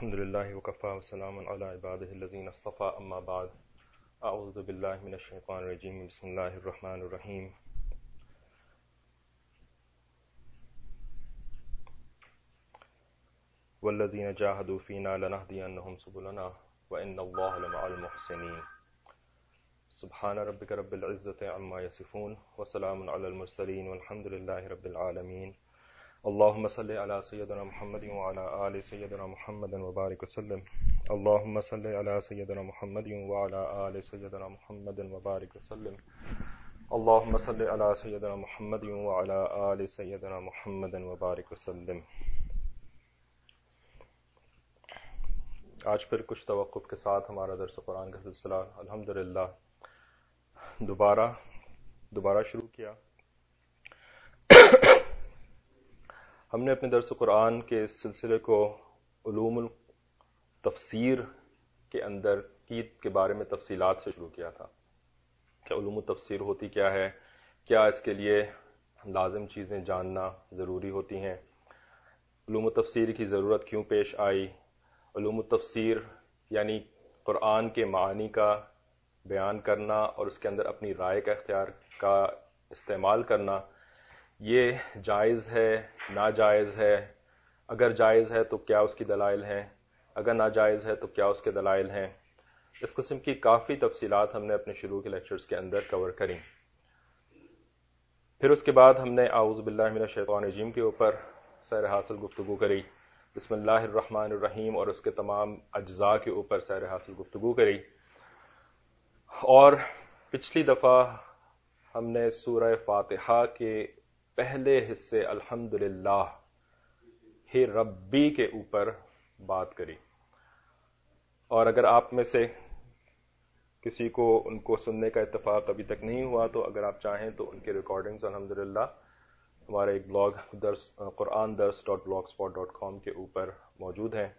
الحمد لله وكفى وسلام على عباده الذين اصطفى أما بعد أعوذ بالله من الشيطان الرجيم بسم الله الرحمن الرحيم والذين جاهدوا فينا لنهدينهم سبلنا وإن الله لمع المحسنين سبحان ربك رب العزة عما يصفون وسلام على المرسلين والحمد لله رب العالمين اللهم صل على سيدنا محمد وعلى آل سيدنا محمد وبارك وسلم اللهم صل على سيدنا محمد وعلى آل سيدنا محمد وبارك وسلم اللهم صل على سيدنا محمد وعلى آل سيدنا محمد وبارك وسلم. آج پھر کچھ توقف کے ساتھ ہمارا درس قرآن کا سلسلہ الحمدللہ دوبارہ شروع کیا. ہم نے اپنے درس قرآن کے اس سلسلے کو علوم التفسیر کے اندر کے بارے میں تفصیلات سے شروع کیا تھا کہ علوم التفسیر ہوتی کیا ہے، کیا اس کے لیے لازم چیزیں جاننا ضروری ہوتی ہیں، علوم التفسیر کی ضرورت کیوں پیش آئی، علوم التفسیر یعنی قرآن کے معانی کا بیان کرنا اور اس کے اندر اپنی رائے کا اختیار کا استعمال کرنا، یہ جائز ہے ناجائز ہے، اگر جائز ہے تو کیا اس کی دلائل ہیں، اگر ناجائز ہے تو کیا اس کے دلائل ہیں. اس قسم کی کافی تفصیلات ہم نے اپنے شروع کے لیکچرز کے اندر کور کریں. پھر اس کے بعد ہم نے اعوذ باللہ من الشیطان الرجیم کے اوپر سیر حاصل گفتگو کری، بسم اللہ الرحمن الرحیم اور اس کے تمام اجزاء کے اوپر سیر حاصل گفتگو کری. اور پچھلی دفعہ ہم نے سورہ فاتحہ کے پہلے حصے الحمدللہ ہی ربی کے اوپر بات کری. اور اگر آپ میں سے کسی کو ان کو سننے کا اتفاق ابھی تک نہیں ہوا تو اگر آپ چاہیں تو ان کے ریکارڈنگز الحمدللہ ہمارے ایک بلاگ قرآندرس.blogspot.com کے اوپر موجود ہیں.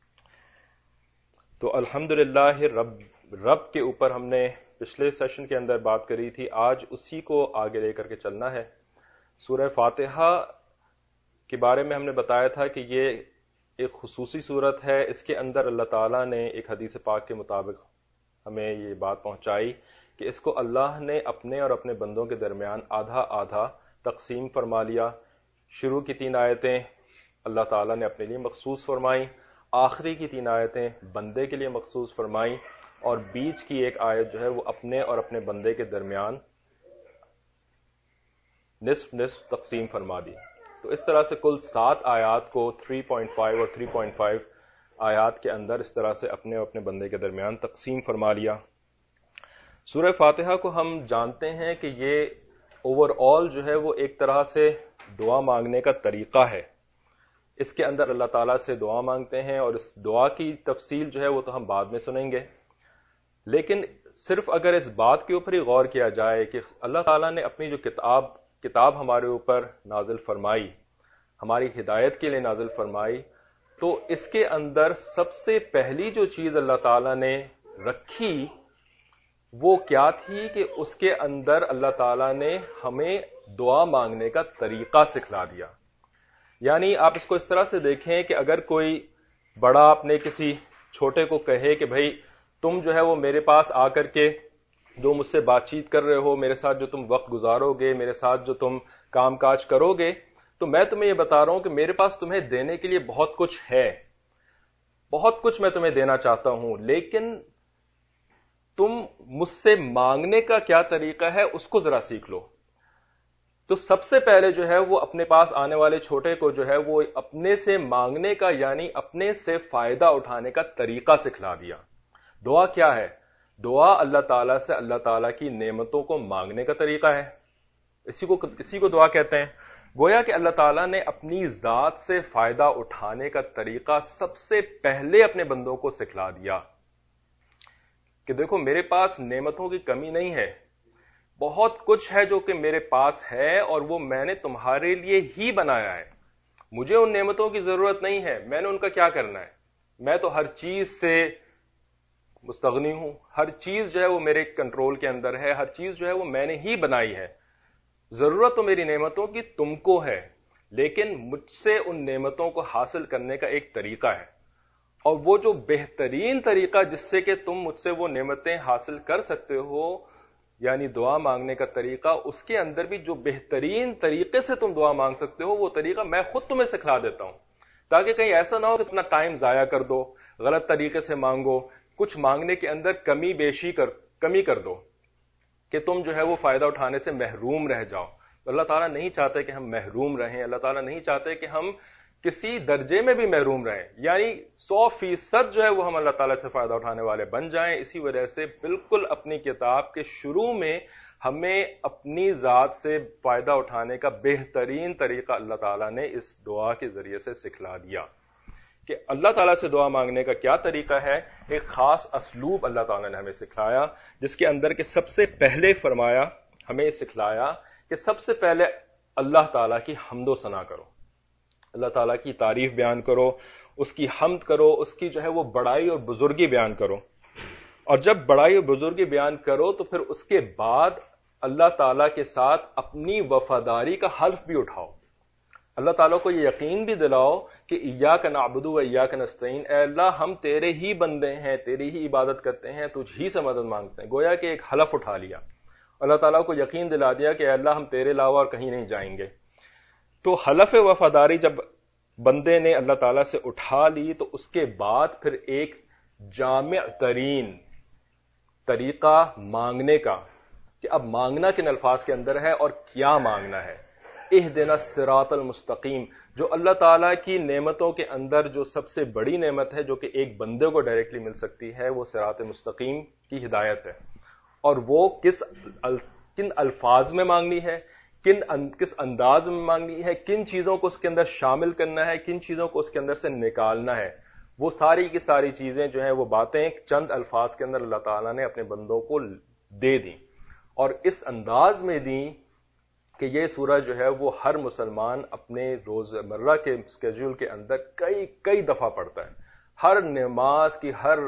تو الحمدللہ رب کے اوپر ہم نے پچھلے سیشن کے اندر بات کری تھی. آج اسی کو آگے لے کر کے چلنا ہے. سورہ فاتحہ کے بارے میں ہم نے بتایا تھا کہ یہ ایک خصوصی صورت ہے. اس کے اندر اللہ تعالیٰ نے ایک حدیث پاک کے مطابق ہمیں یہ بات پہنچائی کہ اس کو اللہ نے اپنے اور اپنے بندوں کے درمیان آدھا آدھا تقسیم فرما لیا. شروع کی 3 آیتیں اللہ تعالیٰ نے اپنے لیے مخصوص فرمائیں، آخری کی 3 آیتیں بندے کے لیے مخصوص فرمائیں، اور بیچ کی ایک آیت جو ہے وہ اپنے اور اپنے بندے کے درمیان نصف تقسیم فرما دی. تو اس طرح سے کل 7 آیات کو 3.5 اور 3.5 آیات کے اندر اس طرح سے اپنے اور اپنے بندے کے درمیان تقسیم فرما لیا. سورہ فاتحہ کو ہم جانتے ہیں کہ یہ اوور آل جو ہے وہ ایک طرح سے دعا مانگنے کا طریقہ ہے. اس کے اندر اللہ تعالیٰ سے دعا مانگتے ہیں اور اس دعا کی تفصیل جو ہے وہ تو ہم بعد میں سنیں گے. لیکن صرف اگر اس بات کے اوپر ہی غور کیا جائے کہ اللہ تعالیٰ نے اپنی جو کتاب ہمارے اوپر نازل فرمائی، ہماری ہدایت کے لیے نازل فرمائی، تو اس کے اندر سب سے پہلی جو چیز اللہ تعالیٰ نے رکھی وہ کیا تھی کہ اس کے اندر اللہ تعالیٰ نے ہمیں دعا مانگنے کا طریقہ سکھلا دیا. یعنی آپ اس کو اس طرح سے دیکھیں کہ اگر کوئی بڑا اپنے کسی چھوٹے کو کہے کہ بھائی تم جو ہے وہ میرے پاس آ کر کے جو مجھ سے بات چیت کر رہے ہو، میرے ساتھ جو تم وقت گزارو گے، میرے ساتھ جو تم کام کاج کرو گے، تو میں تمہیں یہ بتا رہا ہوں کہ میرے پاس تمہیں دینے کے لیے بہت کچھ ہے، بہت کچھ میں تمہیں دینا چاہتا ہوں، لیکن تم مجھ سے مانگنے کا کیا طریقہ ہے اس کو ذرا سیکھ لو. تو سب سے پہلے جو ہے وہ اپنے پاس آنے والے چھوٹے کو جو ہے وہ اپنے سے مانگنے کا یعنی اپنے سے فائدہ اٹھانے کا طریقہ سکھلا دیا. دعا کیا ہے؟ دعا اللہ تعالیٰ سے اللہ تعالیٰ کی نعمتوں کو مانگنے کا طریقہ ہے. اسی کو دعا کہتے ہیں. گویا کہ اللہ تعالیٰ نے اپنی ذات سے فائدہ اٹھانے کا طریقہ سب سے پہلے اپنے بندوں کو سکھلا دیا کہ دیکھو میرے پاس نعمتوں کی کمی نہیں ہے، بہت کچھ ہے جو کہ میرے پاس ہے اور وہ میں نے تمہارے لیے ہی بنایا ہے. مجھے ان نعمتوں کی ضرورت نہیں ہے، میں نے ان کا کیا کرنا ہے. میں تو ہر چیز سے مستغنی ہوں، ہر چیز جو ہے وہ میرے کنٹرول کے اندر ہے، ہر چیز جو ہے وہ میں نے ہی بنائی ہے. ضرورت تو میری نعمتوں کی تم کو ہے، لیکن مجھ سے ان نعمتوں کو حاصل کرنے کا ایک طریقہ ہے، اور وہ جو بہترین طریقہ جس سے کہ تم مجھ سے وہ نعمتیں حاصل کر سکتے ہو، یعنی دعا مانگنے کا طریقہ، اس کے اندر بھی جو بہترین طریقے سے تم دعا مانگ سکتے ہو وہ طریقہ میں خود تمہیں سکھلا دیتا ہوں، تاکہ کہیں ایسا نہ ہو کہ اپنا ٹائم ضائع کر دو، غلط طریقے سے مانگو، کچھ مانگنے کے اندر کمی کر دو کہ تم جو ہے وہ فائدہ اٹھانے سے محروم رہ جاؤ۔ اللہ تعالیٰ نہیں چاہتے کہ ہم محروم رہیں، اللہ تعالیٰ نہیں چاہتے کہ ہم کسی درجے میں بھی محروم رہیں، یعنی 100% جو ہے وہ ہم اللہ تعالیٰ سے فائدہ اٹھانے والے بن جائیں۔ اسی وجہ سے بالکل اپنی کتاب کے شروع میں ہمیں اپنی ذات سے فائدہ اٹھانے کا بہترین طریقہ اللہ تعالیٰ نے اس دعا کے ذریعے سے سکھلا دیا کہ اللہ تعالیٰ سے دعا مانگنے کا کیا طریقہ ہے۔ ایک خاص اسلوب اللہ تعالیٰ نے ہمیں سکھلایا، جس کے اندر کہ سب سے پہلے فرمایا، ہمیں سکھلایا کہ سب سے پہلے اللہ تعالیٰ کی حمد و ثنا کرو، اللہ تعالیٰ کی تعریف بیان کرو، اس کی حمد کرو، اس کی جو ہے وہ بڑائی اور بزرگی بیان کرو۔ اور جب بڑائی اور بزرگی بیان کرو تو پھر اس کے بعد اللہ تعالیٰ کے ساتھ اپنی وفاداری کا حلف بھی اٹھاؤ، اللہ تعالیٰ کو یہ یقین بھی دلاؤ کہ ایاک نعبد و ایاک نستعین، اے اللہ ہم تیرے ہی بندے ہیں، تیری ہی عبادت کرتے ہیں، تجھ ہی سے مدد مانگتے ہیں۔ گویا کہ ایک حلف اٹھا لیا، اللہ تعالیٰ کو یقین دلا دیا کہ اے اللہ ہم تیرے علاوہ اور کہیں نہیں جائیں گے۔ تو حلف وفاداری جب بندے نے اللہ تعالیٰ سے اٹھا لی تو اس کے بعد پھر ایک جامع ترین طریقہ مانگنے کا کہ اب مانگنا کن الفاظ کے اندر ہے اور کیا مانگنا ہے۔ اہدنا الصراط المستقیم، جو اللہ تعالیٰ کی نعمتوں کے اندر جو سب سے بڑی نعمت ہے جو کہ ایک بندے کو ڈائریکٹلی مل سکتی ہے، وہ صراط مستقیم کی ہدایت ہے۔ اور وہ کن الفاظ میں مانگنی ہے، کس انداز میں مانگنی ہے، کن چیزوں کو اس کے اندر شامل کرنا ہے، کن چیزوں کو اس کے اندر سے نکالنا ہے، وہ ساری کی ساری چیزیں جو ہیں وہ باتیں چند الفاظ کے اندر اللہ تعالیٰ نے اپنے بندوں کو دے دیں، اور اس انداز میں دیں کہ یہ سورہ جو ہے وہ ہر مسلمان اپنے روزمرہ کے اسکیڈول کے اندر کئی دفعہ پڑھتا ہے۔ ہر نماز کی ہر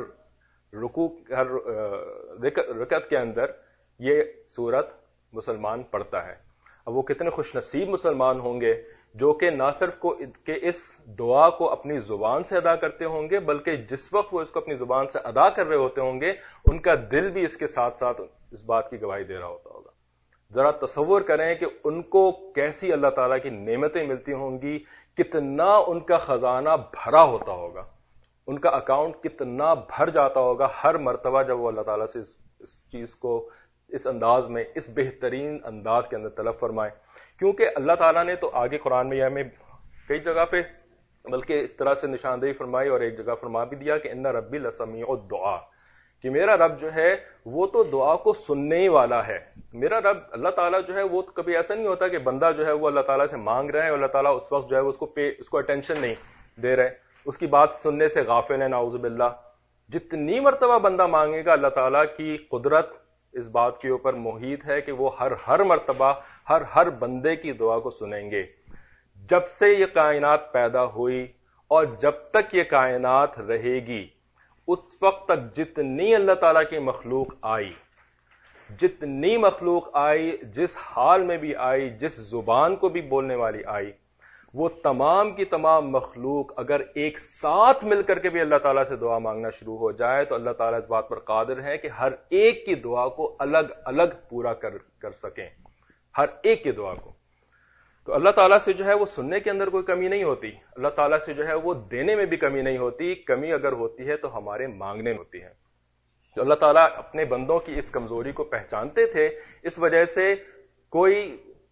رکعت کے اندر یہ سورت مسلمان پڑھتا ہے۔ اب وہ کتنے خوش نصیب مسلمان ہوں گے جو کہ نہ صرف کہ اس دعا کو اپنی زبان سے ادا کرتے ہوں گے، بلکہ جس وقت وہ اس کو اپنی زبان سے ادا کر رہے ہوتے ہوں گے ان کا دل بھی اس کے ساتھ ساتھ اس بات کی گواہی دے رہا ہوتا ہوگا۔ ذرا تصور کریں کہ ان کو کیسی اللہ تعالیٰ کی نعمتیں ملتی ہوں گی، کتنا ان کا خزانہ بھرا ہوتا ہوگا، ان کا اکاؤنٹ کتنا بھر جاتا ہوگا ہر مرتبہ جب وہ اللہ تعالیٰ سے اس چیز کو اس انداز میں، اس بہترین انداز کے اندر طلب فرمائے۔ کیونکہ اللہ تعالیٰ نے تو آگے قرآن میں یہ ہمیں کئی جگہ پہ بلکہ اس طرح سے نشاندہی فرمائی، اور ایک جگہ فرما بھی دیا کہ ان ربی لسمیع الدعاء، کہ میرا رب جو ہے وہ تو دعا کو سننے ہی والا ہے۔ میرا رب اللہ تعالیٰ جو ہے وہ تو کبھی ایسا نہیں ہوتا کہ بندہ جو ہے وہ اللہ تعالیٰ سے مانگ رہا ہے اور اللہ تعالیٰ اس وقت جو ہے اس کو اٹینشن نہیں دے رہے، اس کی بات سننے سے غافل ہے، نعوذ باللہ۔ جتنی مرتبہ بندہ مانگے گا اللہ تعالیٰ کی قدرت اس بات کے اوپر محیط ہے کہ وہ ہر مرتبہ ہر بندے کی دعا کو سنیں گے۔ جب سے یہ کائنات پیدا ہوئی اور جب تک یہ کائنات رہے گی، اس وقت تک جتنی اللہ تعالیٰ کی مخلوق آئی، جتنی مخلوق آئی، جس حال میں بھی آئی، جس زبان کو بھی بولنے والی آئی، وہ تمام کی تمام مخلوق اگر ایک ساتھ مل کر کے بھی اللہ تعالیٰ سے دعا مانگنا شروع ہو جائے تو اللہ تعالیٰ اس بات پر قادر ہے کہ ہر ایک کی دعا کو الگ الگ پورا کر سکیں، ہر ایک کی دعا کو۔ تو اللہ تعالیٰ سے جو ہے وہ سننے کے اندر کوئی کمی نہیں ہوتی، اللہ تعالیٰ سے جو ہے وہ دینے میں بھی کمی نہیں ہوتی، کمی اگر ہوتی ہے تو ہمارے مانگنے میں ہوتی ہے۔ تو اللہ تعالیٰ اپنے بندوں کی اس کمزوری کو پہچانتے تھے، اس وجہ سے کوئی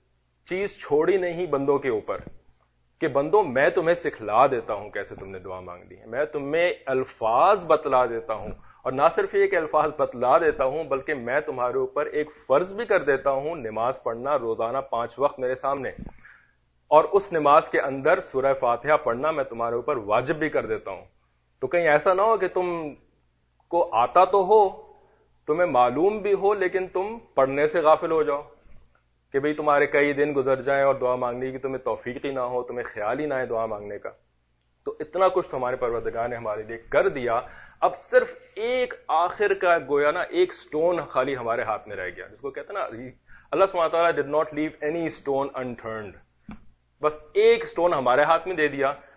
چیز چھوڑی نہیں بندوں کے اوپر کہ بندوں میں تمہیں سکھلا دیتا ہوں کیسے تم نے دعا مانگنی ہے، میں تمہیں الفاظ بتلا دیتا ہوں، اور نہ صرف یہ کہ الفاظ بتلا دیتا ہوں بلکہ میں تمہارے اوپر ایک فرض بھی کر دیتا ہوں، نماز پڑھنا روزانہ 5 وقت میرے سامنے، اور اس نماز کے اندر سورہ فاتحہ پڑھنا میں تمہارے اوپر واجب بھی کر دیتا ہوں۔ تو کہیں ایسا نہ ہو کہ تم کو آتا تو ہو، تمہیں معلوم بھی ہو، لیکن تم پڑھنے سے غافل ہو جاؤ کہ بھئی تمہارے کئی دن گزر جائیں اور دعا مانگنے کی تمہیں توفیق ہی نہ ہو، تمہیں خیال ہی نہ ہے دعا مانگنے کا۔ تو اتنا کچھ تو ہمارے پروردگار نے ہمارے لیے کر دیا، اب صرف ایک آخر کا گویا نا ایک سٹون خالی ہمارے ہاتھ میں رہ گیا، جس کو کہتے ہیں نا اللہ سبحانہ و تعالیٰ did not leave any stone unturned، بس ایک سٹون ہمارے ہاتھ میں دے دیا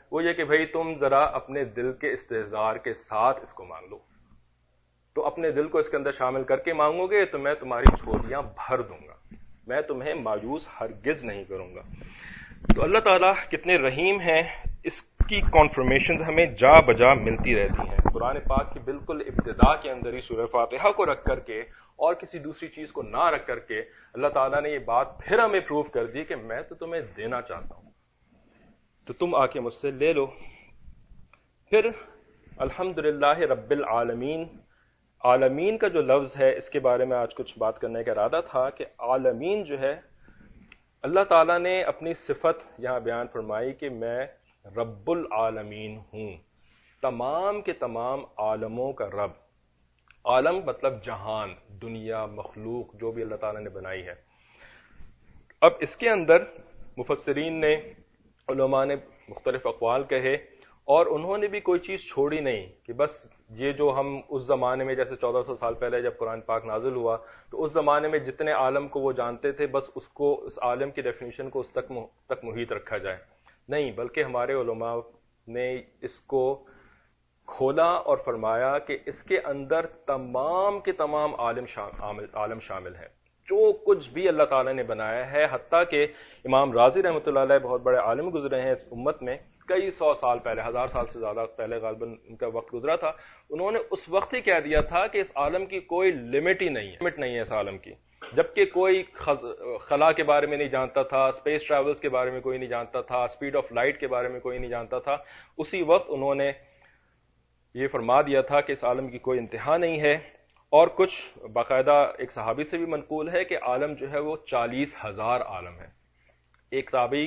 وہ یہ کہ بھئی تم ذرا اپنے دل کے استحضار کے ساتھ اس کو مانگ لو. تو اپنے دل کو اس کے اندر شامل کر کے مانگو گے تو میں تمہاری جھولیاں بھر دوں گا, میں تمہیں مایوس ہرگز نہیں کروں گا. تو اللہ تعالیٰ کتنے رحیم ہیں, اس کی کانفرمیشنز ہمیں جا بجا ملتی رہتی ہیں. قرآن پاک کی بالکل ابتدا کے اندر ہی سورہ فاتحہ کو رکھ کر کے اور کسی دوسری چیز کو نہ رکھ کر کے اللہ تعالیٰ نے یہ بات پھر ہمیں پروو کر دی کہ میں تو تمہیں دینا چاہتا ہوں, تو تم آ کے مجھ سے لے لو. پھر الحمدللہ رب العالمین, عالمین کا جو لفظ ہے اس کے بارے میں آج کچھ بات کرنے کا ارادہ تھا کہ عالمین جو ہے اللہ تعالیٰ نے اپنی صفت یہاں بیان فرمائی کہ میں رب العالمین ہوں, تمام کے تمام عالموں کا رب. عالم مطلب جہان, دنیا, مخلوق جو بھی اللہ تعالیٰ نے بنائی ہے. اب اس کے اندر مفسرین نے, علماء نے مختلف اقوال کہے اور انہوں نے بھی کوئی چیز چھوڑی نہیں کہ بس یہ جو ہم اس زمانے میں جیسے 1400 سال پہلے جب قرآن پاک نازل ہوا تو اس زمانے میں جتنے عالم کو وہ جانتے تھے بس اس کو, اس عالم کی ڈیفینیشن کو اس تک محیط رکھا جائے. نہیں, بلکہ ہمارے علماء نے اس کو کھولا اور فرمایا کہ اس کے اندر تمام کے تمام عالم شامل ہیں, جو کچھ بھی اللہ تعالیٰ نے بنایا ہے. حتیٰ کہ امام رازی رحمۃ اللہ علیہ بہت بڑے عالم گزرے ہیں اس امت میں, کئی سو سال پہلے, 1000 سال سے زیادہ پہلے غالباً ان کا وقت گزرا تھا. انہوں نے اس وقت ہی کہہ دیا تھا کہ اس عالم کی کوئی لمٹ ہی نہیں ہے, لمٹ نہیں ہے اس عالم کی. جبکہ کوئی خلا کے بارے میں نہیں جانتا تھا, اسپیس ٹریولز کے بارے میں کوئی نہیں جانتا تھا, اسپیڈ آف لائٹ کے بارے میں کوئی نہیں جانتا تھا. اسی وقت انہوں نے یہ فرما دیا تھا کہ اس عالم کی کوئی انتہا نہیں ہے. اور کچھ باقاعدہ ایک صحابی سے بھی منقول ہے کہ عالم جو ہے وہ 40,000 عالم ہے. ایک تابعی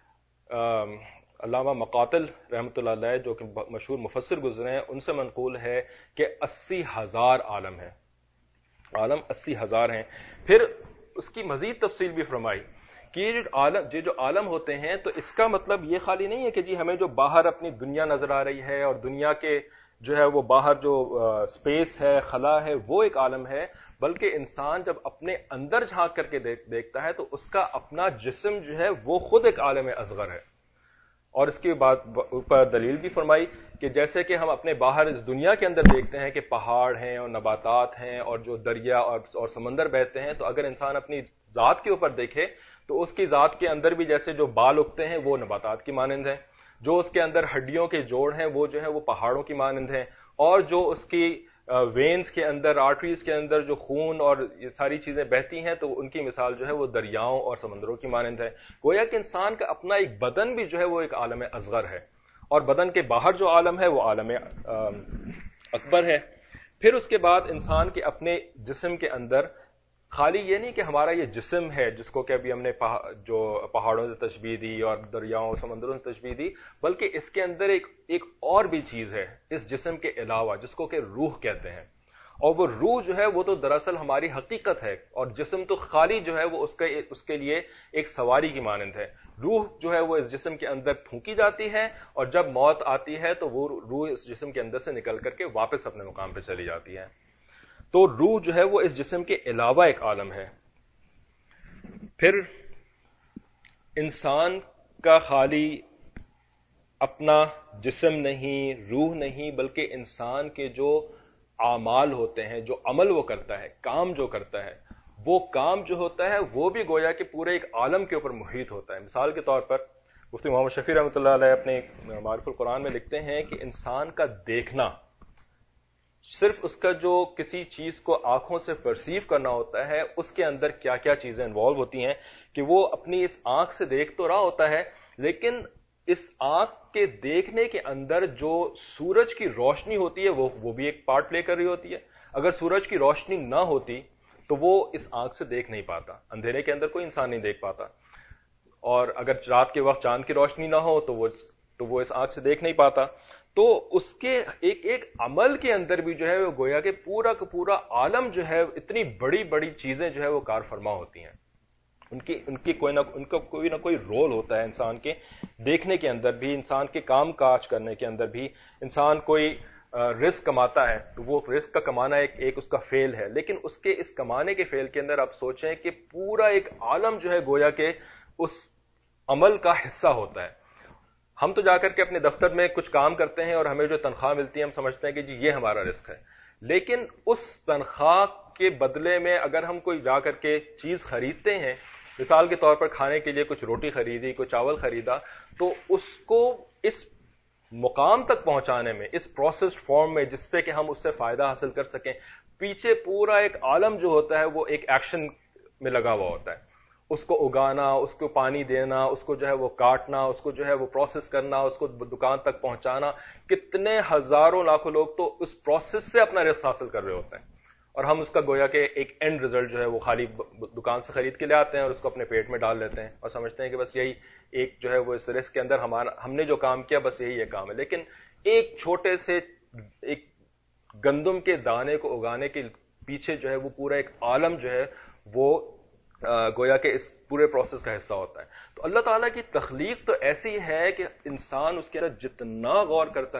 علامہ مقاتل رحمۃ اللہ علیہ جو کہ مشہور مفسر گزرے ہیں, ان سے منقول ہے کہ 80,000 عالم ہے, عالم 80,000 ہیں. پھر اس کی مزید تفصیل بھی فرمائی کہ یہ جو عالم ہوتے ہیں تو اس کا مطلب یہ خالی نہیں ہے کہ جی ہمیں جو باہر اپنی دنیا نظر آ رہی ہے اور دنیا کے جو ہے وہ باہر جو اسپیس ہے, خلا ہے, وہ ایک عالم ہے, بلکہ انسان جب اپنے اندر جھانک کر کے دیکھتا ہے تو اس کا اپنا جسم جو ہے وہ خود ایک عالم اصغر ہے. اور اس کی بات پر دلیل بھی فرمائی کہ جیسے کہ ہم اپنے باہر اس دنیا کے اندر دیکھتے ہیں کہ پہاڑ ہیں اور نباتات ہیں اور جو دریا اور سمندر بہتے ہیں, تو اگر انسان اپنی ذات کے اوپر دیکھے تو اس کی ذات کے اندر بھی جیسے جو بال اگتے ہیں وہ نباتات کی مانند ہیں, جو اس کے اندر ہڈیوں کے جوڑ ہیں وہ جو ہے وہ پہاڑوں کی مانند ہیں, اور جو اس کی وینز کے اندر, آرٹریز کے اندر جو خون اور یہ ساری چیزیں بہتی ہیں تو ان کی مثال جو ہے وہ دریاؤں اور سمندروں کی مانند ہے. گویا کہ انسان کا اپنا ایک بدن بھی جو ہے وہ ایک عالم اصغر ہے, اور بدن کے باہر جو عالم ہے وہ عالم اکبر ہے. پھر اس کے بعد انسان کے اپنے جسم کے اندر خالی یہ نہیں کہ ہمارا یہ جسم ہے جس کو کہ ابھی ہم نے جو پہاڑوں سے تشبیہ دی اور دریاؤں سمندروں سے تشبیہ دی, بلکہ اس کے اندر ایک اور بھی چیز ہے اس جسم کے علاوہ جس کو کہ روح کہتے ہیں. اور وہ روح جو ہے وہ تو دراصل ہماری حقیقت ہے, اور جسم تو خالی جو ہے وہ اس کے لیے ایک سواری کی مانند ہے. روح جو ہے وہ اس جسم کے اندر پھونکی جاتی ہے اور جب موت آتی ہے تو وہ روح اس جسم کے اندر سے نکل کر کے واپس اپنے مقام پہ چلی جاتی ہے. تو روح جو ہے وہ اس جسم کے علاوہ ایک عالم ہے. پھر انسان کا خالی اپنا جسم نہیں, روح نہیں, بلکہ انسان کے جو اعمال ہوتے ہیں, جو عمل وہ کرتا ہے, کام جو کرتا ہے, وہ کام جو ہوتا ہے وہ بھی گویا کہ پورے ایک عالم کے اوپر محیط ہوتا ہے. مثال کے طور پر مفتی محمد شفیع رحمۃ اللہ علیہ اپنے معارف القرآن میں لکھتے ہیں کہ انسان کا دیکھنا, صرف اس کا جو کسی چیز کو آنکھوں سے پرسیو کرنا ہوتا ہے, اس کے اندر کیا کیا چیزیں انوالو ہوتی ہیں کہ وہ اپنی اس آنکھ سے دیکھ تو رہا ہوتا ہے, لیکن اس آنکھ کے دیکھنے کے اندر جو سورج کی روشنی ہوتی ہے وہ بھی ایک پارٹ پلے کر رہی ہوتی ہے. اگر سورج کی روشنی نہ ہوتی تو وہ اس آنکھ سے دیکھ نہیں پاتا, اندھیرے کے اندر کوئی انسان نہیں دیکھ پاتا, اور اگر رات کے وقت چاند کی روشنی نہ ہو تو وہ اس آنکھ سے دیکھ نہیں پاتا. تو اس کے ایک عمل کے اندر بھی جو ہے وہ گویا کہ پورا کا پورا عالم جو ہے, اتنی بڑی بڑی چیزیں جو ہے وہ کار فرما ہوتی ہیں. ان کی کوئی نہ کوئی رول ہوتا ہے انسان کے دیکھنے کے اندر بھی, انسان کے کام کاج کرنے کے اندر بھی. انسان کوئی رزق کماتا ہے تو وہ رزق کا کمانا ایک اس کا فعل ہے, لیکن اس کے اس کمانے کے فعل کے اندر آپ سوچیں کہ پورا ایک عالم جو ہے گویا کہ اس عمل کا حصہ ہوتا ہے. ہم تو جا کر کے اپنے دفتر میں کچھ کام کرتے ہیں اور ہمیں جو تنخواہ ملتی ہے ہم سمجھتے ہیں کہ جی یہ ہمارا رزق ہے، لیکن اس تنخواہ کے بدلے میں اگر ہم کوئی جا کر کے چیز خریدتے ہیں، مثال کے طور پر کھانے کے لیے کچھ روٹی خریدی، کوئی چاول خریدا، تو اس کو اس مقام تک پہنچانے میں، اس پروسیسڈ فارم میں، جس سے کہ ہم اس سے فائدہ حاصل کر سکیں، پیچھے پورا ایک عالم جو ہوتا ہے وہ ایک ایکشن میں لگا ہوا ہوتا ہے. اس کو اگانا، اس کو پانی دینا، اس کو جو ہے وہ کاٹنا، اس کو جو ہے وہ پروسیس کرنا، اس کو دکان تک پہنچانا، کتنے ہزاروں لاکھوں لوگ تو اس پروسیس سے اپنا رزق حاصل کر رہے ہوتے ہیں، اور ہم اس کا گویا کہ ایک اینڈ ریزلٹ جو ہے وہ خالی دکان سے خرید کے لے آتے ہیں اور اس کو اپنے پیٹ میں ڈال لیتے ہیں اور سمجھتے ہیں کہ بس یہی ایک جو ہے وہ اس رزق کے اندر ہم نے جو کام کیا بس یہی ایک کام ہے. لیکن ایک چھوٹے سے ایک گندم کے دانے کو اگانے کے پیچھے جو ہے وہ پورا ایک عالم جو ہے وہ گویا کہ اس پورے پروسیس کا حصہ ہوتا ہے. تو اللہ تعالیٰ کی تخلیق تو ایسی ہے کہ انسان اس کے اندر جتنا غور کرتا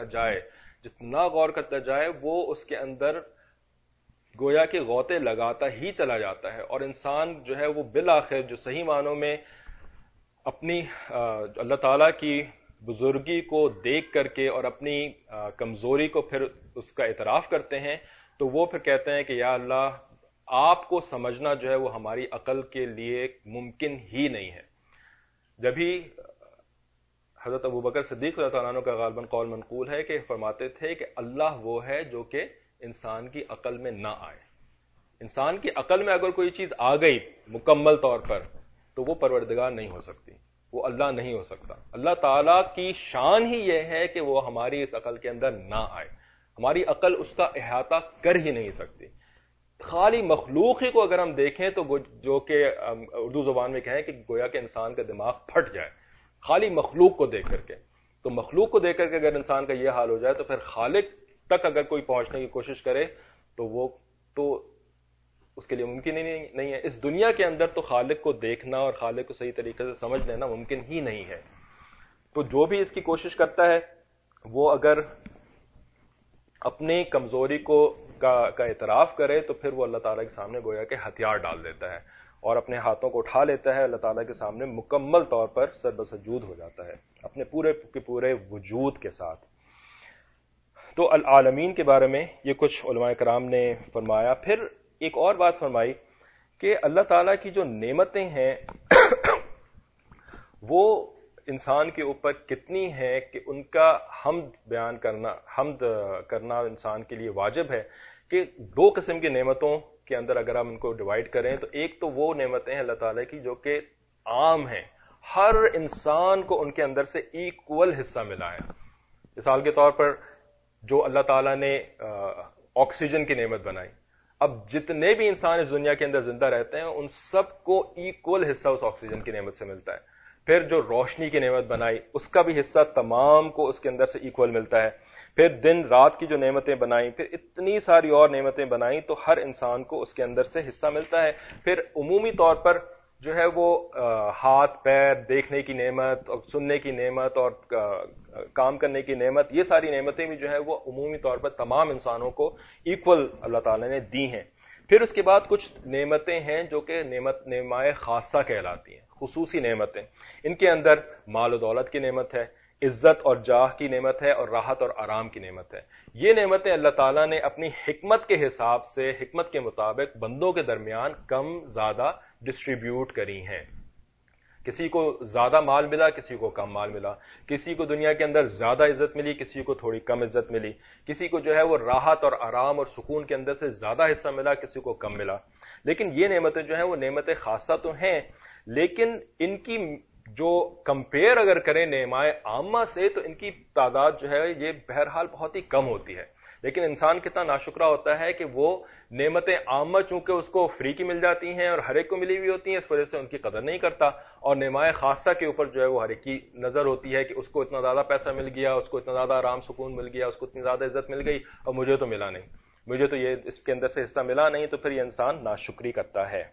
جائے وہ اس کے اندر گویا کہ غوطے لگاتا ہی چلا جاتا ہے، اور انسان جو ہے وہ بالآخر جو صحیح معنوں میں اپنی اللہ تعالیٰ کی بزرگی کو دیکھ کر کے اور اپنی کمزوری کو پھر اس کا اعتراف کرتے ہیں، تو وہ پھر کہتے ہیں کہ یا اللہ، آپ کو سمجھنا جو ہے وہ ہماری عقل کے لیے ممکن ہی نہیں ہے. جبھی حضرت ابوبکر صدیق رضی اللہ عنہ کا غالباً قول منقول ہے کہ فرماتے تھے کہ اللہ وہ ہے جو کہ انسان کی عقل میں نہ آئے. انسان کی عقل میں اگر کوئی چیز آ گئی مکمل طور پر تو وہ پروردگار نہیں ہو سکتی، وہ اللہ نہیں ہو سکتا. اللہ تعالیٰ کی شان ہی یہ ہے کہ وہ ہماری اس عقل کے اندر نہ آئے، ہماری عقل اس کا احاطہ کر ہی نہیں سکتی. خالی مخلوق ہی کو اگر ہم دیکھیں تو جو کہ اردو زبان میں کہیں کہ گویا کہ انسان کا دماغ پھٹ جائے خالی مخلوق کو دیکھ کر کے. تو مخلوق کو دیکھ کر کے اگر انسان کا یہ حال ہو جائے تو پھر خالق تک اگر کوئی پہنچنے کی کوشش کرے تو وہ تو اس کے لیے ممکن ہی نہیں ہے. اس دنیا کے اندر تو خالق کو دیکھنا اور خالق کو صحیح طریقے سے سمجھ لینا ممکن ہی نہیں ہے. تو جو بھی اس کی کوشش کرتا ہے وہ اگر اپنی کمزوری کا اعتراف کرے تو پھر وہ اللہ تعالیٰ کے سامنے گویا کہ ہتھیار ڈال دیتا ہے اور اپنے ہاتھوں کو اٹھا لیتا ہے، اللہ تعالیٰ کے سامنے مکمل طور پر سر بسجود ہو جاتا ہے اپنے پورے کے پورے وجود کے ساتھ. تو العالمین کے بارے میں یہ کچھ علماء کرام نے فرمایا. پھر ایک اور بات فرمائی کہ اللہ تعالیٰ کی جو نعمتیں ہیں وہ انسان کے اوپر کتنی ہے کہ ان کا حمد کرنا انسان کے لیے واجب ہے. کہ دو قسم کی نعمتوں کے اندر اگر ہم ان کو ڈیوائڈ کریں تو ایک تو وہ نعمتیں ہیں اللہ تعالیٰ کی جو کہ عام ہیں، ہر انسان کو ان کے اندر سے ایکول حصہ ملا ہے. مثال کے طور پر جو اللہ تعالیٰ نے آکسیجن کی نعمت بنائی، اب جتنے بھی انسان اس دنیا کے اندر زندہ رہتے ہیں ان سب کو ایکول حصہ اس آکسیجن کی نعمت سے ملتا ہے. پھر جو روشنی کی نعمت بنائی اس کا بھی حصہ تمام کو اس کے اندر سے ایکول ملتا ہے. پھر دن رات کی جو نعمتیں بنائیں، پھر اتنی ساری اور نعمتیں بنائیں تو ہر انسان کو اس کے اندر سے حصہ ملتا ہے. پھر عمومی طور پر جو ہے وہ ہاتھ پیر دیکھنے کی نعمت اور سننے کی نعمت اور کام کرنے کی نعمت، یہ ساری نعمتیں بھی جو ہے وہ عمومی طور پر تمام انسانوں کو ایکول اللہ تعالیٰ نے دی ہیں. پھر اس کے بعد کچھ نعمتیں ہیں جو کہ نعمائے خاصہ کہلاتی ہیں، خصوصی نعمتیں. ان کے اندر مال و دولت کی نعمت ہے، عزت اور جاہ کی نعمت ہے، اور راحت اور آرام کی نعمت ہے. یہ نعمتیں اللہ تعالیٰ نے اپنی حکمت کے حساب سے، حکمت کے مطابق بندوں کے درمیان کم زیادہ ڈسٹریبیوٹ کری ہیں. کسی کو زیادہ مال ملا، کسی کو کم مال ملا، کسی کو دنیا کے اندر زیادہ عزت ملی، کسی کو تھوڑی کم عزت ملی، کسی کو جو ہے وہ راحت اور آرام اور سکون کے اندر سے زیادہ حصہ ملا، کسی کو کم ملا. لیکن یہ نعمتیں جو ہیں وہ نعمتیں خاصہ تو ہیں، لیکن ان کی جو کمپیئر اگر کریں نعمائے عامہ سے تو ان کی تعداد جو ہے یہ بہرحال بہت ہی کم ہوتی ہے. لیکن انسان کتنا ناشکرہ ہوتا ہے کہ وہ نعمتیں عامہ چونکہ اس کو فری کی مل جاتی ہیں اور ہر ایک کو ملی ہوئی ہوتی ہیں، اس وجہ سے ان کی قدر نہیں کرتا، اور نعمائے خاصہ کے اوپر جو ہے وہ ہر ایک کی نظر ہوتی ہے کہ اس کو اتنا زیادہ پیسہ مل گیا، اس کو اتنا زیادہ آرام سکون مل گیا، اس کو اتنی زیادہ عزت مل گئی، اور مجھے تو ملا نہیں، مجھے تو یہ اس کے اندر سے حصہ ملا نہیں. تو پھر یہ انسان ناشکری کرتا ہے.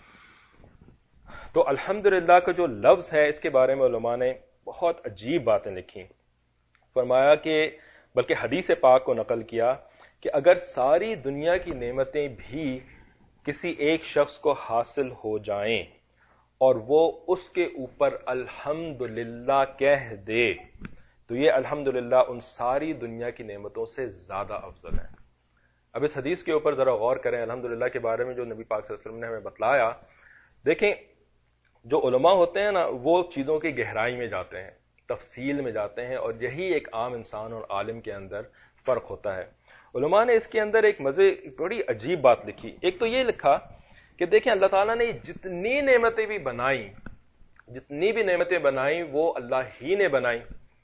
تو الحمدللہ کا جو لفظ ہے اس کے بارے میں علماء نے بہت عجیب باتیں لکھی. فرمایا کہ بلکہ حدیث پاک کو نقل کیا کہ اگر ساری دنیا کی نعمتیں بھی کسی ایک شخص کو حاصل ہو جائیں اور وہ اس کے اوپر الحمدللہ کہہ دے تو یہ الحمدللہ ان ساری دنیا کی نعمتوں سے زیادہ افضل ہے. اب اس حدیث کے اوپر ذرا غور کریں الحمدللہ کے بارے میں جو نبی پاک صلی اللہ علیہ وسلم نے ہمیں بتلایا. دیکھیں جو علماء ہوتے ہیں نا وہ چیزوں کی گہرائی میں جاتے ہیں, تفصیل میں جاتے ہیں, اور یہی ایک عام انسان اور عالم کے اندر فرق ہوتا ہے. علماء نے اس کے اندر ایک بڑی عجیب بات لکھی. ایک تو یہ لکھا کہ دیکھیں اللہ تعالیٰ نے جتنی نعمتیں بھی بنائیں وہ اللہ ہی نے بنائیں,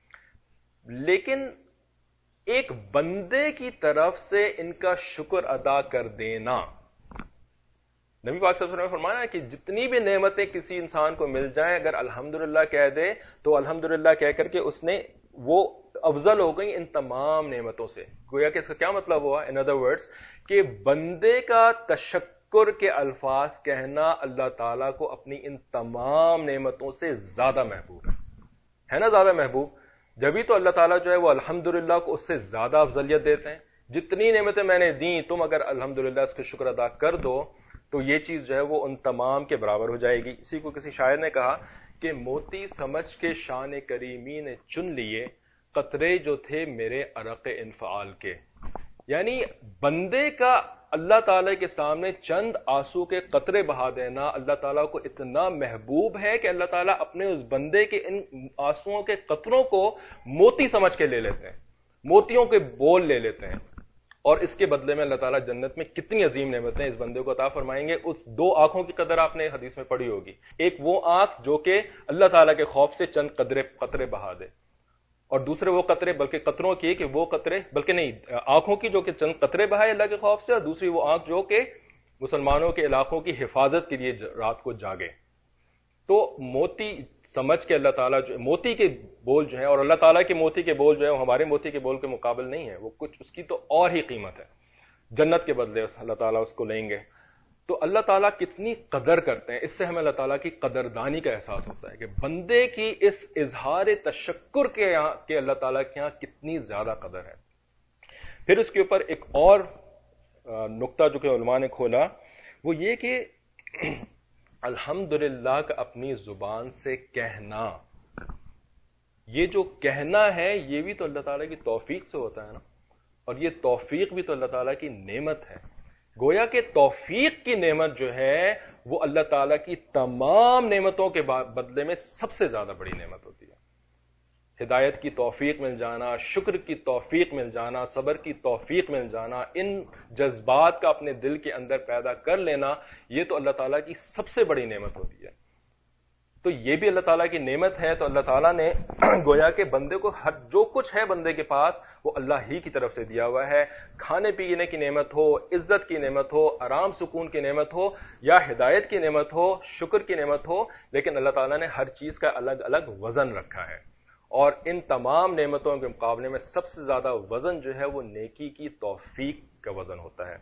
لیکن ایک بندے کی طرف سے ان کا شکر ادا کر دینا. نبی پاک صلی اللہ علیہ وسلم نے فرمایا کہ جتنی بھی نعمتیں کسی انسان کو مل جائیں اگر الحمدللہ کہہ دے تو الحمدللہ کہہ کر کے اس نے وہ افضل ہو گئی ان تمام نعمتوں سے. گویا کہ اس کا کیا مطلب ہوا, ان ادر ورڈز, کہ بندے کا تشکر کے الفاظ کہنا اللہ تعالیٰ کو اپنی ان تمام نعمتوں سے زیادہ محبوب ہے نا, زیادہ محبوب. جبھی تو اللہ تعالیٰ جو ہے وہ الحمدللہ کو اس سے زیادہ افضلیت دیتے ہیں. جتنی نعمتیں میں نے دیں تم اگر الحمدللہ اس کا شکر ادا کر دو تو یہ چیز جو ہے وہ ان تمام کے برابر ہو جائے گی. اسی کو کسی شاعر نے کہا کہ موتی سمجھ کے شان کریمی نے چن لیے قطرے جو تھے میرے عرق انفعال کے. یعنی بندے کا اللہ تعالیٰ کے سامنے چند آنسو کے قطرے بہا دینا اللہ تعالیٰ کو اتنا محبوب ہے کہ اللہ تعالیٰ اپنے اس بندے کے ان آنسوؤں کے قطروں کو موتی سمجھ کے لے لیتے ہیں, موتیوں کے بول لے لیتے ہیں, اور اس کے بدلے میں اللہ تعالیٰ جنت میں کتنی عظیم نعمتیں اس بندے کو عطا فرمائیں گے. اس دو آنکھوں کی قدر آپ نے حدیث میں پڑھی ہوگی, ایک وہ آنکھ جو کہ اللہ تعالیٰ کے خوف سے چند قطرے بہا دے, اور دوسرے وہ قطرے بلکہ قطروں کی کہ وہ قطرے بلکہ نہیں آنکھوں کی جو کہ چند قطرے بہائے اللہ کے خوف سے, اور دوسری وہ آنکھ جو کہ مسلمانوں کے علاقوں کی حفاظت کے لیے رات کو جاگے. تو موتی سمجھ کے اللہ تعالیٰ جو موتی کے بول جو ہے, اور اللہ تعالیٰ کے موتی کے بول جو ہے وہ ہمارے موتی کے بول کے مقابل نہیں ہے, وہ کچھ اس کی تو اور ہی قیمت ہے. جنت کے بدلے اللہ تعالیٰ اس کو لیں گے. تو اللہ تعالیٰ کتنی قدر کرتے ہیں, اس سے ہمیں اللہ تعالیٰ کی قدردانی کا احساس ہوتا ہے کہ بندے کی اس اظہار تشکر کے یہاں کہ اللہ تعالیٰ کے یہاں کتنی زیادہ قدر ہے. پھر اس کے اوپر ایک اور نقطہ جو کہ علماء نے کھولا وہ یہ کہ الحمدللہ کا اپنی زبان سے کہنا, یہ جو کہنا ہے یہ بھی تو اللہ تعالیٰ کی توفیق سے ہوتا ہے نا, اور یہ توفیق بھی تو اللہ تعالیٰ کی نعمت ہے. گویا کہ توفیق کی نعمت جو ہے وہ اللہ تعالیٰ کی تمام نعمتوں کے بدلے میں سب سے زیادہ بڑی نعمت ہوتی ہے. ہدایت کی توفیق مل جانا, شکر کی توفیق مل جانا, صبر کی توفیق مل جانا, ان جذبات کا اپنے دل کے اندر پیدا کر لینا, یہ تو اللہ تعالیٰ کی سب سے بڑی نعمت ہوتی ہے. تو یہ بھی اللہ تعالیٰ کی نعمت ہے. تو اللہ تعالیٰ نے گویا کہ بندے کو جو کچھ ہے بندے کے پاس وہ اللہ ہی کی طرف سے دیا ہوا ہے. کھانے پینے کی نعمت ہو, عزت کی نعمت ہو, آرام سکون کی نعمت ہو, یا ہدایت کی نعمت ہو, شکر کی نعمت ہو, لیکن اللہ تعالیٰ نے ہر چیز کا الگ الگ وزن رکھا ہے. اور ان تمام نعمتوں کے مقابلے میں سب سے زیادہ وزن جو ہے وہ نیکی کی توفیق کا وزن ہوتا ہے.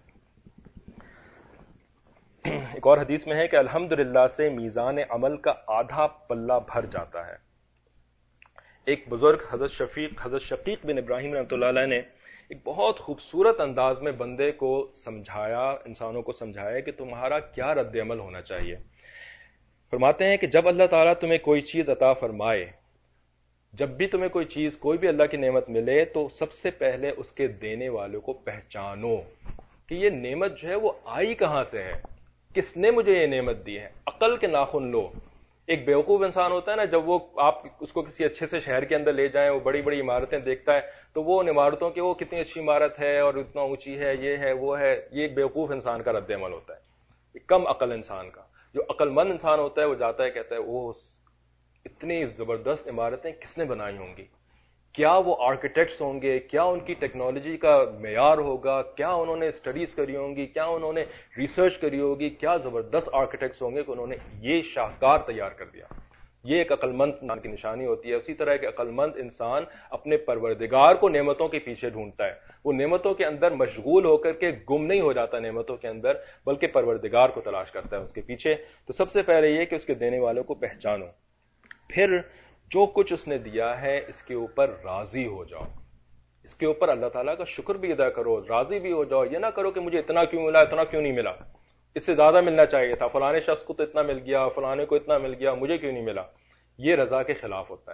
ایک اور حدیث میں ہے کہ الحمدللہ سے میزان عمل کا آدھا پلہ بھر جاتا ہے. ایک بزرگ حضرت شقیق بن ابراہیم رحمۃ اللہ علیہ نے ایک بہت خوبصورت انداز میں بندے کو سمجھایا, انسانوں کو سمجھایا کہ تمہارا کیا رد عمل ہونا چاہیے. فرماتے ہیں کہ جب اللہ تعالیٰ تمہیں کوئی چیز عطا فرمائے, جب بھی تمہیں کوئی چیز کوئی بھی اللہ کی نعمت ملے تو سب سے پہلے اس کے دینے والوں کو پہچانو کہ یہ نعمت جو ہے وہ آئی کہاں سے ہے, کس نے مجھے یہ نعمت دی ہے. عقل کے ناخن لو. ایک بیوقوف انسان ہوتا ہے نا, جب وہ آپ اس کو کسی اچھے سے شہر کے اندر لے جائیں, وہ بڑی بڑی عمارتیں دیکھتا ہے تو وہ ان عمارتوں کے وہ کتنی اچھی عمارت ہے اور اتنا اونچی ہے, یہ ہے وہ ہے. یہ ایک بیوقوف انسان کا رد عمل ہوتا ہے, کم عقل انسان کا. جو عقل مند انسان ہوتا ہے وہ جاتا ہے کہتا ہے وہ اتنی زبردست عمارتیں کس نے بنائی ہوں گی, کیا وہ آرکیٹیکٹس ہوں گے, کیا ان کی ٹیکنالوجی کا معیار ہوگا, کیا انہوں نے اسٹڈیز کری ہوں گی, کیا انہوں نے ریسرچ کری ہوگی, کیا زبردست آرکیٹیکٹس ہوں گے کہ انہوں نے یہ شاہکار تیار کر دیا. یہ ایک عقل مند انسان کی نشانی ہوتی ہے. اسی طرح ایک عقل مند انسان اپنے پروردگار کو نعمتوں کے پیچھے ڈھونڈتا ہے, وہ نعمتوں کے اندر مشغول ہو کر کے گم نہیں ہو جاتا نعمتوں کے اندر, بلکہ پروردگار کو تلاش کرتا ہے اس کے پیچھے. تو سب سے پہلے یہ کہ اس کے دینے والوں کو پہچانو, پھر جو کچھ اس نے دیا ہے اس کے اوپر راضی ہو جاؤ, اس کے اوپر اللہ تعالیٰ کا شکر بھی ادا کرو, راضی بھی ہو جاؤ. یہ نہ کرو کہ مجھے اتنا کیوں ملا, اتنا کیوں نہیں ملا, اس سے زیادہ ملنا چاہیے تھا, فلانے شخص کو تو اتنا مل گیا, فلانے کو اتنا مل گیا, مجھے کیوں نہیں ملا. یہ رضا کے خلاف ہوتا ہے.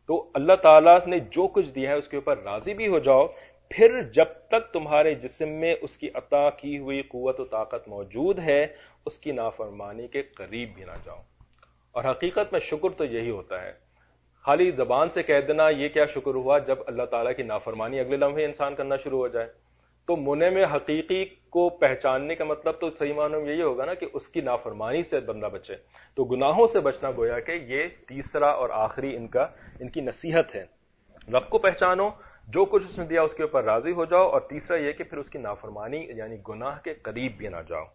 تو اللہ تعالیٰ نے جو کچھ دیا ہے اس کے اوپر راضی بھی ہو جاؤ، پھر جب تک تمہارے جسم میں اس کی عطا کی ہوئی قوت و طاقت موجود ہے اس کی نافرمانی کے قریب بھی نہ جاؤ۔ اور حقیقت میں شکر تو یہی ہوتا ہے، خالی زبان سے کہہ دینا یہ کیا شکر ہوا جب اللہ تعالیٰ کی نافرمانی اگلے لمحے انسان کرنا شروع ہو جائے۔ تو منعم حقیقی کو پہچاننے کا مطلب تو صحیح معنوں میں یہی ہوگا نا کہ اس کی نافرمانی سے بندہ بچے۔ تو گناہوں سے بچنا گویا کہ یہ تیسرا اور آخری ان کی نصیحت ہے۔ رب کو پہچانو، جو کچھ اس نے دیا اس کے اوپر راضی ہو جاؤ، اور تیسرا یہ کہ پھر اس کی نافرمانی یعنی گناہ کے قریب بھی نہ جاؤ۔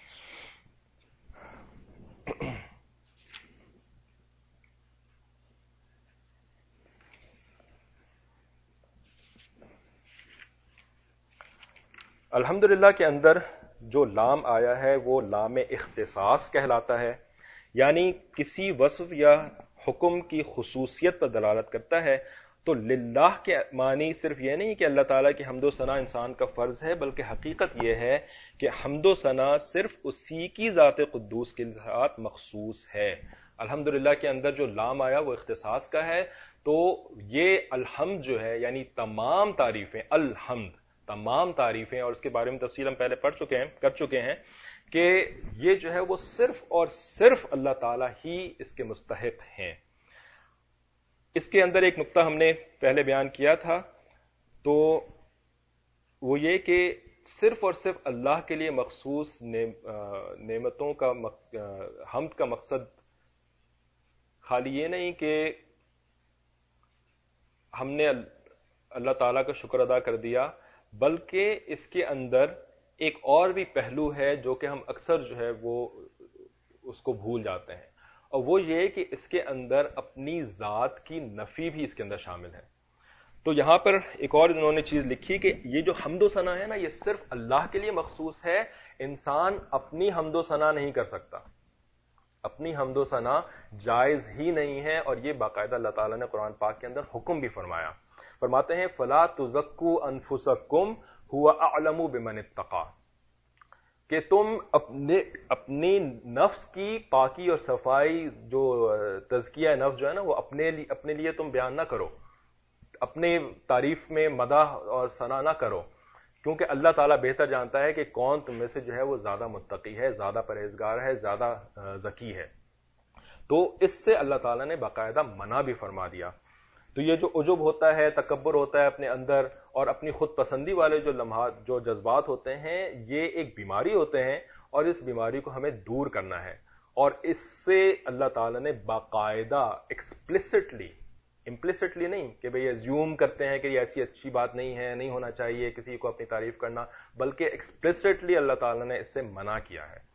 الحمدللہ کے اندر جو لام آیا ہے وہ لام اختصاص کہلاتا ہے، یعنی کسی وصف یا حکم کی خصوصیت پر دلالت کرتا ہے۔ تو للہ کے معنی صرف یہ نہیں کہ اللہ تعالیٰ کی حمد و ثنا انسان کا فرض ہے، بلکہ حقیقت یہ ہے کہ حمد و ثنا صرف اسی کی ذات قدوس کے ساتھ مخصوص ہے۔ الحمدللہ کے اندر جو لام آیا وہ اختصاص کا ہے، تو یہ الحمد جو ہے یعنی تمام تعریفیں، الحمد تمام تعریفیں، اور اس کے بارے میں تفصیل ہم پہلے کر چکے ہیں کہ یہ جو ہے وہ صرف اور صرف اللہ تعالیٰ ہی اس کے مستحق ہیں۔ اس کے اندر ایک نقطہ ہم نے پہلے بیان کیا تھا، تو وہ یہ کہ صرف اور صرف اللہ کے لیے مخصوص نعمتوں کا حمد کا مقصد خالی یہ نہیں کہ ہم نے اللہ تعالیٰ کا شکر ادا کر دیا، بلکہ اس کے اندر ایک اور بھی پہلو ہے جو کہ ہم اکثر جو ہے وہ اس کو بھول جاتے ہیں، اور وہ یہ کہ اس کے اندر اپنی ذات کی نفی بھی اس کے اندر شامل ہے۔ تو یہاں پر ایک اور انہوں نے چیز لکھی کہ یہ جو حمد و ثنا ہے نا، یہ صرف اللہ کے لیے مخصوص ہے، انسان اپنی حمد و ثنا نہیں کر سکتا، اپنی حمد و ثنا جائز ہی نہیں ہے، اور یہ باقاعدہ اللہ تعالیٰ نے قرآن پاک کے اندر حکم بھی فرمایا۔ فرماتے ہیں فَلَا تُزَكُّوا أَنفُسَكُمْ هُوَ أَعْلَمُ بِمَنِ اتَّقَىٰ، کہ تم اپنی نفس کی پاکی اور صفائی، جو تزکیہ نفس جو ہے نا، وہ اپنے لیے تم بیان نہ کرو، اپنے تعریف میں مدح اور ثنا نہ کرو، کیونکہ اللہ تعالیٰ بہتر جانتا ہے کہ کون تم میں سے جو ہے وہ زیادہ متقی ہے، زیادہ پرہیزگار ہے، زیادہ ذکی ہے۔ تو اس سے اللہ تعالیٰ نے باقاعدہ منع بھی فرما دیا۔ تو یہ جو عجب ہوتا ہے، تکبر ہوتا ہے اپنے اندر، اور اپنی خود پسندی والے جو لمحات، جو جذبات ہوتے ہیں، یہ ایک بیماری ہوتے ہیں، اور اس بیماری کو ہمیں دور کرنا ہے۔ اور اس سے اللہ تعالیٰ نے باقاعدہ امپلیسٹلی نہیں کہ بھئی ایزیوم کرتے ہیں کہ یہ ایسی اچھی بات نہیں ہے، نہیں ہونا چاہیے کسی کو اپنی تعریف کرنا، بلکہ ایکسپلیسٹلی اللہ تعالیٰ نے اس سے منع کیا ہے۔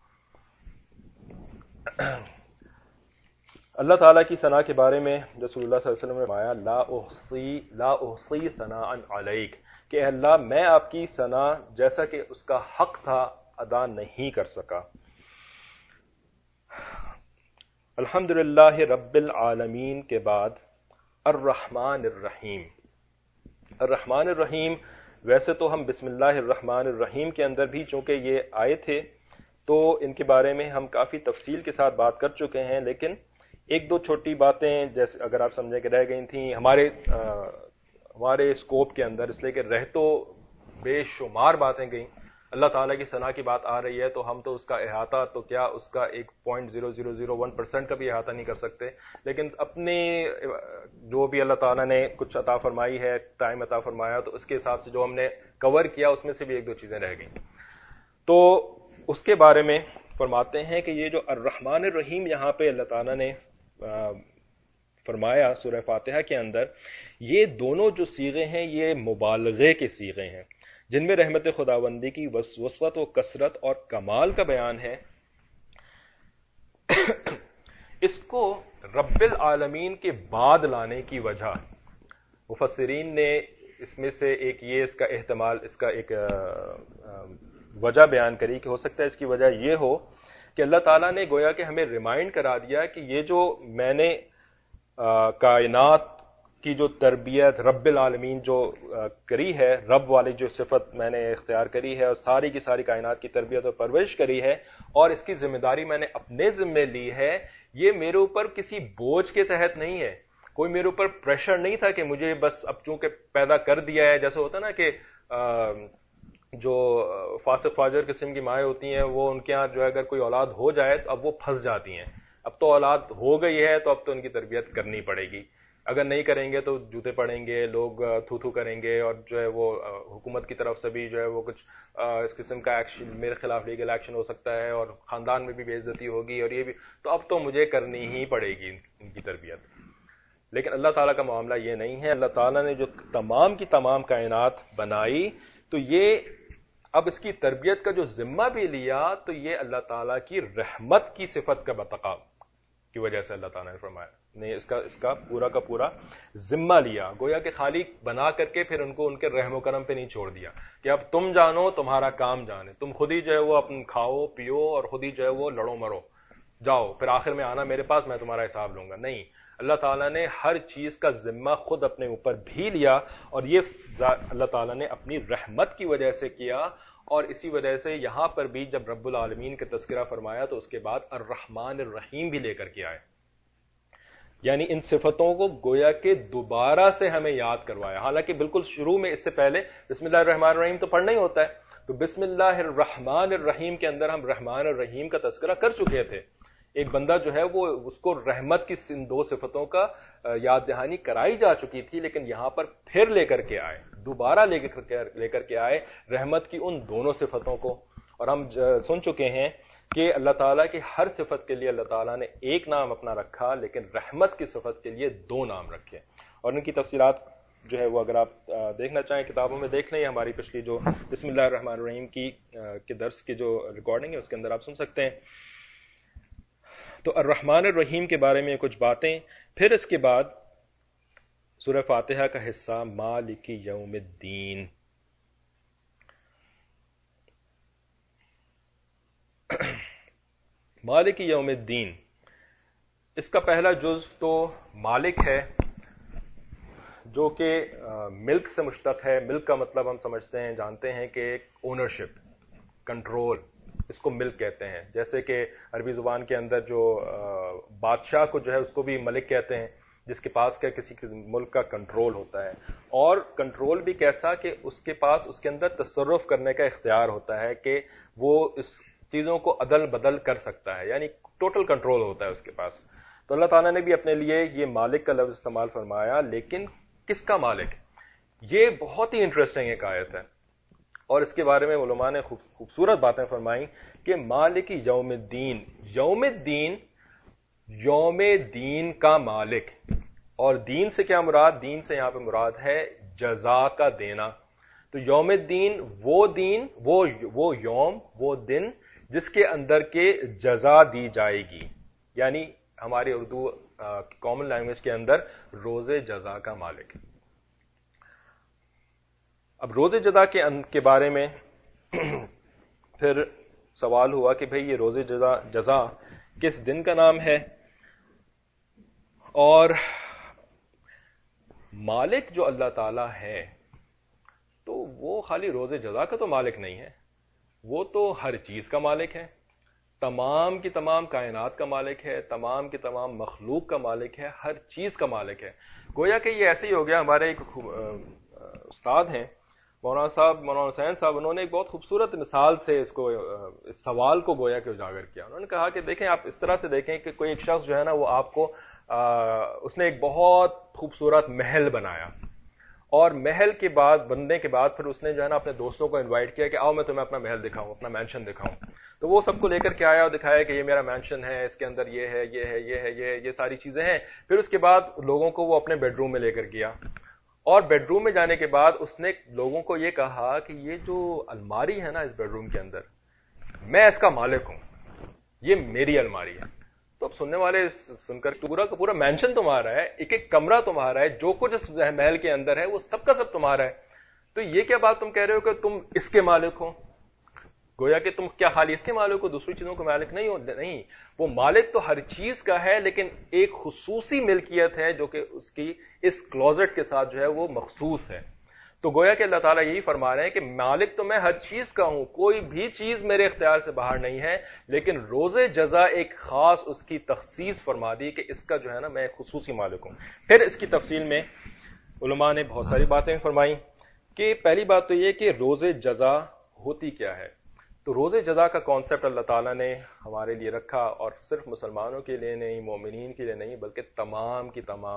اللہ تعالیٰ کی ثنا کے بارے میں رسول اللہ صلی اللہ علیہ وسلم نے فرمایا لا احصی ثناء علیک، کہ اے اللہ میں آپ کی ثنا جیسا کہ اس کا حق تھا ادا نہیں کر سکا۔ الحمدللہ رب العالمین کے بعد الرحمن الرحیم۔ الرحمن الرحیم، ویسے تو ہم بسم اللہ الرحمن الرحیم کے اندر بھی چونکہ یہ آئے تھے تو ان کے بارے میں ہم کافی تفصیل کے ساتھ بات کر چکے ہیں، لیکن ایک دو چھوٹی باتیں جیسے اگر آپ سمجھیں کہ رہ گئی تھیں ہمارے اسکوپ کے اندر، اس لیے کہ رہ تو بے شمار باتیں گئیں۔ اللہ تعالیٰ کی ثنا کی بات آ رہی ہے تو ہم تو اس کا احاطہ تو کیا اس کا 1.0001% کا بھی احاطہ نہیں کر سکتے، لیکن اپنے جو بھی اللہ تعالیٰ نے کچھ عطا فرمائی ہے، ٹائم عطا فرمایا، تو اس کے حساب سے جو ہم نے کور کیا اس میں سے بھی ایک دو چیزیں رہ گئیں۔ تو اس کے بارے میں فرماتے ہیں کہ یہ جو الرحمن الرحیم یہاں پہ اللہ تعالیٰ نے فرمایا سورہ فاتحہ کے اندر، یہ دونوں جو صیغے ہیں یہ مبالغے کے صیغے ہیں، جن میں رحمت خداوندی کی وسعت و کثرت اور کمال کا بیان ہے۔ اس کو رب العالمین کے بعد لانے کی وجہ مفسرین نے اس میں سے ایک یہ اس کا احتمال، اس کا ایک وجہ بیان کری کہ ہو سکتا ہے اس کی وجہ یہ ہو کہ اللہ تعالیٰ نے گویا کہ ہمیں ریمائنڈ کرا دیا کہ یہ جو میں نے کائنات کی جو تربیت رب العالمین جو کری ہے، رب والی جو صفت میں نے اختیار کری ہے اور ساری کی ساری کائنات کی تربیت اور پرورش کری ہے، اور اس کی ذمہ داری میں نے اپنے ذمے لی ہے، یہ میرے اوپر کسی بوجھ کے تحت نہیں ہے، کوئی میرے اوپر پریشر نہیں تھا کہ مجھے بس اب چونکہ پیدا کر دیا ہے، جیسے ہوتا ہے نا کہ جو فاسق فاجر قسم کی مائیں ہوتی ہیں وہ ان کے ہاں جو ہے اگر کوئی اولاد ہو جائے تو اب وہ پھنس جاتی ہیں، اب تو اولاد ہو گئی ہے تو اب تو ان کی تربیت کرنی پڑے گی، اگر نہیں کریں گے تو جوتے پڑیں گے، لوگ تھو تھو کریں گے، اور جو ہے وہ حکومت کی طرف سے بھی جو ہے وہ کچھ اس قسم کا ایکشن میرے خلاف لیگل ایکشن ہو سکتا ہے، اور خاندان میں بھی بے عزتی ہوگی، اور یہ بھی، تو اب تو مجھے کرنی ہی پڑے گی ان کی تربیت۔ لیکن اللہ تعالیٰ کا معاملہ یہ نہیں ہے، اللہ تعالیٰ نے جو تمام کی تمام کائنات بنائی تو یہ اب اس کی تربیت کا جو ذمہ بھی لیا تو یہ اللہ تعالیٰ کی رحمت کی صفت کا بتقا کی وجہ سے اللہ تعالیٰ نے فرمایا نے اس کا پورا ذمہ لیا، گویا کہ خالی بنا کر کے پھر ان کو ان کے رحم و کرم پہ نہیں چھوڑ دیا کہ اب تم جانو تمہارا کام جانے، تم خود ہی جو ہے وہ اپن کھاؤ پیو اور خود ہی جو ہے وہ لڑو مرو، جاؤ پھر آخر میں آنا میرے پاس، میں تمہارا حساب لوں گا۔ نہیں، اللہ تعالیٰ نے ہر چیز کا ذمہ خود اپنے اوپر بھی لیا، اور یہ اللہ تعالیٰ نے اپنی رحمت کی وجہ سے کیا، اور اسی وجہ سے یہاں پر بھی جب رب العالمین کا تذکرہ فرمایا تو اس کے بعد الرحمن الرحیم بھی لے کر کے آئے، یعنی ان صفتوں کو گویا کہ دوبارہ سے ہمیں یاد کروایا، حالانکہ بالکل شروع میں اس سے پہلے بسم اللہ الرحمن الرحیم تو پڑھنا ہی ہوتا ہے، تو بسم اللہ الرحمن الرحیم کے اندر ہم رحمان الرحیم کا تذکرہ کر چکے تھے، ایک بندہ جو ہے وہ اس کو رحمت کی ان دو صفتوں کا یاد دہانی کرائی جا چکی تھی، لیکن یہاں پر پھر لے کر کے آئے، دوبارہ لے کر کے آئے رحمت کی ان دونوں صفتوں کو۔ اور ہم سن چکے ہیں کہ اللہ تعالیٰ کی ہر صفت کے لیے اللہ تعالیٰ نے ایک نام اپنا رکھا، لیکن رحمت کی صفت کے لیے دو نام رکھے، اور ان کی تفصیلات جو ہے وہ اگر آپ دیکھنا چاہیں کتابوں میں دیکھ لیں، ہماری پچھلی جو بسم اللہ الرحمن الرحیم کے درس کی جو ریکارڈنگ ہے اس کے اندر آپ سن سکتے ہیں۔ تو الرحمن الرحیم کے بارے میں کچھ باتیں، پھر اس کے بعد سورہ فاتحہ کا حصہ مالک یوم الدین۔ مالک یوم الدین، اس کا پہلا جزو تو مالک ہے، جو کہ ملک سے مشتق ہے۔ ملک کا مطلب ہم سمجھتے ہیں، جانتے ہیں کہ ایک اونرشپ، کنٹرول، اس کو ملک کہتے ہیں، جیسے کہ عربی زبان کے اندر جو بادشاہ کو جو ہے اس کو بھی ملک کہتے ہیں، جس کے پاس کا کسی ملک کا کنٹرول ہوتا ہے، اور کنٹرول بھی کیسا کہ اس کے پاس اس کے اندر تصرف کرنے کا اختیار ہوتا ہے کہ وہ اس چیزوں کو عدل بدل کر سکتا ہے، یعنی ٹوٹل کنٹرول ہوتا ہے اس کے پاس۔ تو اللہ تعالیٰ نے بھی اپنے لیے یہ مالک کا لفظ استعمال فرمایا، لیکن کس کا مالک؟ یہ بہت ہی انٹرسٹنگ ایک آیت ہے، اور اس کے بارے میں علماء نے خوبصورت باتیں فرمائیں کہ مالک یوم الدین، یوم الدین، یوم دین کا مالک، اور دین سے کیا مراد؟ دین سے یہاں پہ مراد ہے جزا کا دینا۔ تو یوم الدین وہ دین، وہ یوم، وہ دن جس کے اندر کے جزا دی جائے گی، یعنی ہماری اردو کامن لینگویج کے اندر روز جزا کا مالک۔ اب روز جزا کے بارے میں پھر سوال ہوا کہ بھئی یہ روز جزا کس دن کا نام ہے، اور مالک جو اللہ تعالی ہے تو وہ خالی روز جزا کا تو مالک نہیں ہے، وہ تو ہر چیز کا مالک ہے، تمام کی تمام کائنات کا مالک ہے، تمام کی تمام مخلوق کا مالک ہے، ہر چیز کا مالک ہے۔ گویا کہ یہ ایسے ہی ہو گیا، ہمارے ایک استاد ہیں مولانا حسین صاحب، انہوں نے ایک بہت خوبصورت مثال سے اس سوال کو گویا کہ اجاگر کیا۔ انہوں نے کہا کہ دیکھیں، آپ اس طرح سے دیکھیں کہ کوئی ایک شخص جو ہے نا وہ آپ کو اس نے ایک بہت خوبصورت محل بنایا، اور محل کے بعد بننے کے بعد پھر اس نے جو ہے نا اپنے دوستوں کو انوائٹ کیا کہ آؤ میں تمہیں اپنا محل دکھاؤں، اپنا مینشن دکھاؤں۔ تو وہ سب کو لے کر کے آیا اور دکھایا کہ یہ میرا مینشن ہے، اس کے اندر یہ ہے، یہ ہے، یہ ہے، یہ ساری چیزیں ہیں۔ پھر اس کے بعد لوگوں کو وہ اپنے بیڈ روم میں لے کر گیا، اور بیڈ روم میں جانے کے بعد اس نے لوگوں کو یہ کہا کہ یہ جو الماری ہے نا اس بیڈ روم کے اندر، میں اس کا مالک ہوں، یہ میری الماری ہے۔ تو اب سننے والے سن کر پورا کا پورا مینشن تمہارا ہے، ایک ایک کمرہ تمہارا ہے، جو کچھ اس محل کے اندر ہے وہ سب کا سب تمہارا ہے، تو یہ کیا بات تم کہہ رہے ہو کہ تم اس کے مالک ہو؟ گویا کہ تم کیا خالی اس کے مالک ہو، دوسری چیزوں کے مالک نہیں ہو؟ نہیں، وہ مالک تو ہر چیز کا ہے، لیکن ایک خصوصی ملکیت ہے جو کہ اس کی اس کلوزٹ کے ساتھ جو ہے وہ مخصوص ہے۔ تو گویا کہ اللہ تعالیٰ یہی فرما رہے ہیں کہ مالک تو میں ہر چیز کا ہوں، کوئی بھی چیز میرے اختیار سے باہر نہیں ہے، لیکن روز جزا ایک خاص اس کی تخصیص فرما دی کہ اس کا جو ہے نا میں خصوصی مالک ہوں۔ پھر اس کی تفصیل میں علماء نے بہت ساری باتیں فرمائیں کہ پہلی بات تو یہ کہ روز جزا ہوتی کیا ہے۔ تو روز جزا کا کانسیپٹ اللہ تعالیٰ نے ہمارے لیے رکھا، اور صرف مسلمانوں کے لیے نہیں، مومنین کے لیے نہیں، بلکہ تمام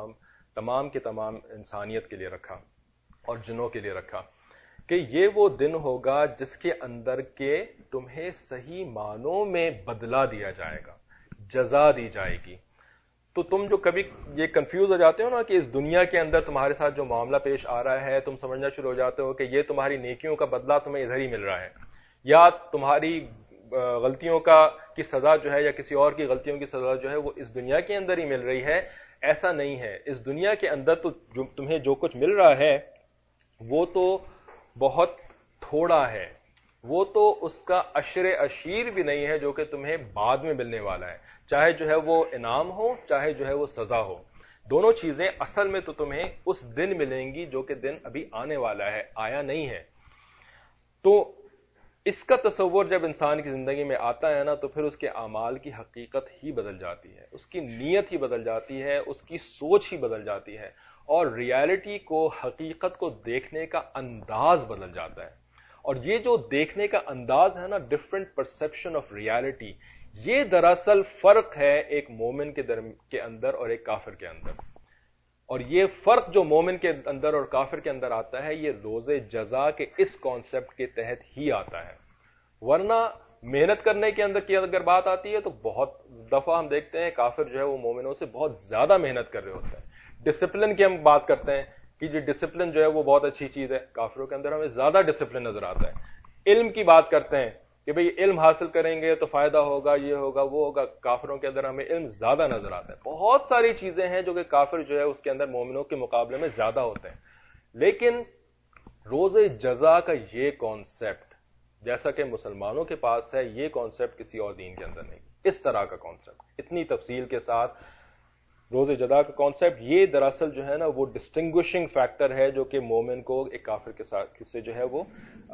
کی تمام انسانیت کے لیے رکھا اور جنوں کے لیے رکھا، کہ یہ وہ دن ہوگا جس کے اندر کہ تمہیں صحیح معنوں میں بدلہ دیا جائے گا، جزا دی جائے گی۔ تو تم جو کبھی یہ کنفیوز ہو جاتے ہو نا کہ اس دنیا کے اندر تمہارے ساتھ جو معاملہ پیش آ رہا ہے، تم سمجھنا شروع ہو جاتے ہو کہ یہ تمہاری نیکیوں کا بدلہ تمہیں ادھر ہی مل رہا ہے، یا تمہاری غلطیوں کی سزا جو ہے، یا کسی اور کی غلطیوں کی سزا جو ہے وہ اس دنیا کے اندر ہی مل رہی ہے۔ ایسا نہیں ہے، اس دنیا کے اندر تو تمہیں جو کچھ مل رہا ہے وہ تو بہت تھوڑا ہے، وہ تو اس کا عشر عشیر بھی نہیں ہے جو کہ تمہیں بعد میں ملنے والا ہے، چاہے جو ہے وہ انعام ہو، چاہے جو ہے وہ سزا ہو۔ دونوں چیزیں اصل میں تو تمہیں اس دن ملیں گی جو کہ دن ابھی آنے والا ہے، آیا نہیں ہے۔ تو اس کا تصور جب انسان کی زندگی میں آتا ہے نا، تو پھر اس کے اعمال کی حقیقت ہی بدل جاتی ہے، اس کی نیت ہی بدل جاتی ہے، اس کی سوچ ہی بدل جاتی ہے، اور ریالٹی کو، حقیقت کو دیکھنے کا انداز بدل جاتا ہے۔ اور یہ جو دیکھنے کا انداز ہے نا، ڈفرنٹ پرسپشن آف ریالٹی، یہ دراصل فرق ہے ایک مومن کے اندر اور ایک کافر کے اندر۔ اور یہ فرق جو مومن کے اندر اور کافر کے اندر آتا ہے، یہ روز جزا کے اس کانسیپٹ کے تحت ہی آتا ہے۔ ورنہ محنت کرنے کے اندر کی اگر بات آتی ہے تو بہت دفعہ ہم دیکھتے ہیں کافر جو ہے وہ مومنوں سے بہت زیادہ محنت کر رہے ہوتے ہیں۔ ڈسپلن کی ہم بات کرتے ہیں کہ یہ ڈسپلن جو ہے وہ بہت اچھی چیز ہے، کافروں کے اندر ہمیں زیادہ ڈسپلن نظر آتا ہے۔ علم کی بات کرتے ہیں کہ بھئی علم حاصل کریں گے تو فائدہ ہوگا، یہ ہوگا وہ ہوگا، کافروں کے اندر ہمیں علم زیادہ نظر آتا ہے۔ بہت ساری چیزیں ہیں جو کہ کافر جو ہے اس کے اندر مومنوں کے مقابلے میں زیادہ ہوتے ہیں، لیکن روز جزا کا یہ کانسیپٹ جیسا کہ مسلمانوں کے پاس ہے، یہ کانسیپٹ کسی اور دین کے اندر نہیں، اس طرح کا کانسیپٹ اتنی تفصیل کے ساتھ روز جزا کا کانسیپٹ، یہ دراصل جو ہے نا وہ ڈسٹنگوشنگ فیکٹر ہے جو کہ مومن کو ایک کافر کے ساتھ سے جو ہے وہ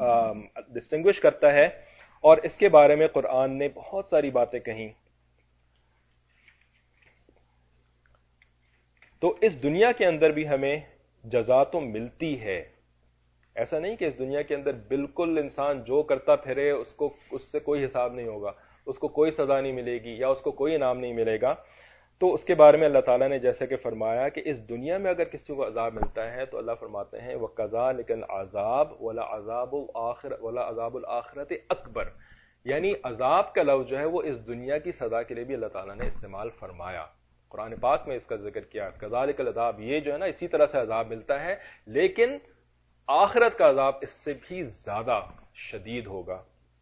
ڈسٹنگوش کرتا ہے۔ اور اس کے بارے میں قرآن نے بہت ساری باتیں کہیں۔ تو اس دنیا کے اندر بھی ہمیں جزا تو ملتی ہے، ایسا نہیں کہ اس دنیا کے اندر بالکل انسان جو کرتا پھرے اس سے کوئی حساب نہیں ہوگا، اس کو کوئی سزا نہیں ملے گی یا اس کو کوئی انعام نہیں ملے گا۔ تو اس کے بارے میں اللہ تعالیٰ نے جیسے کہ فرمایا کہ اس دنیا میں اگر کسی کو عذاب ملتا ہے تو اللہ فرماتے ہیں وَكَذَلِكَ الْعَذَابُ وَلَعَذَابُ الْآخِرَةِ أَكْبَرُ، یعنی عذاب کا لفظ جو ہے وہ اس دنیا کی سزا کے لیے بھی اللہ تعالیٰ نے استعمال فرمایا، قرآن پاک میں اس کا ذکر کیا۔ كَذَلِكَ الْعَذَابُ، یہ جو ہے نا اسی طرح سے عذاب ملتا ہے، لیکن آخرت کا عذاب اس سے بھی زیادہ شدید ہوگا۔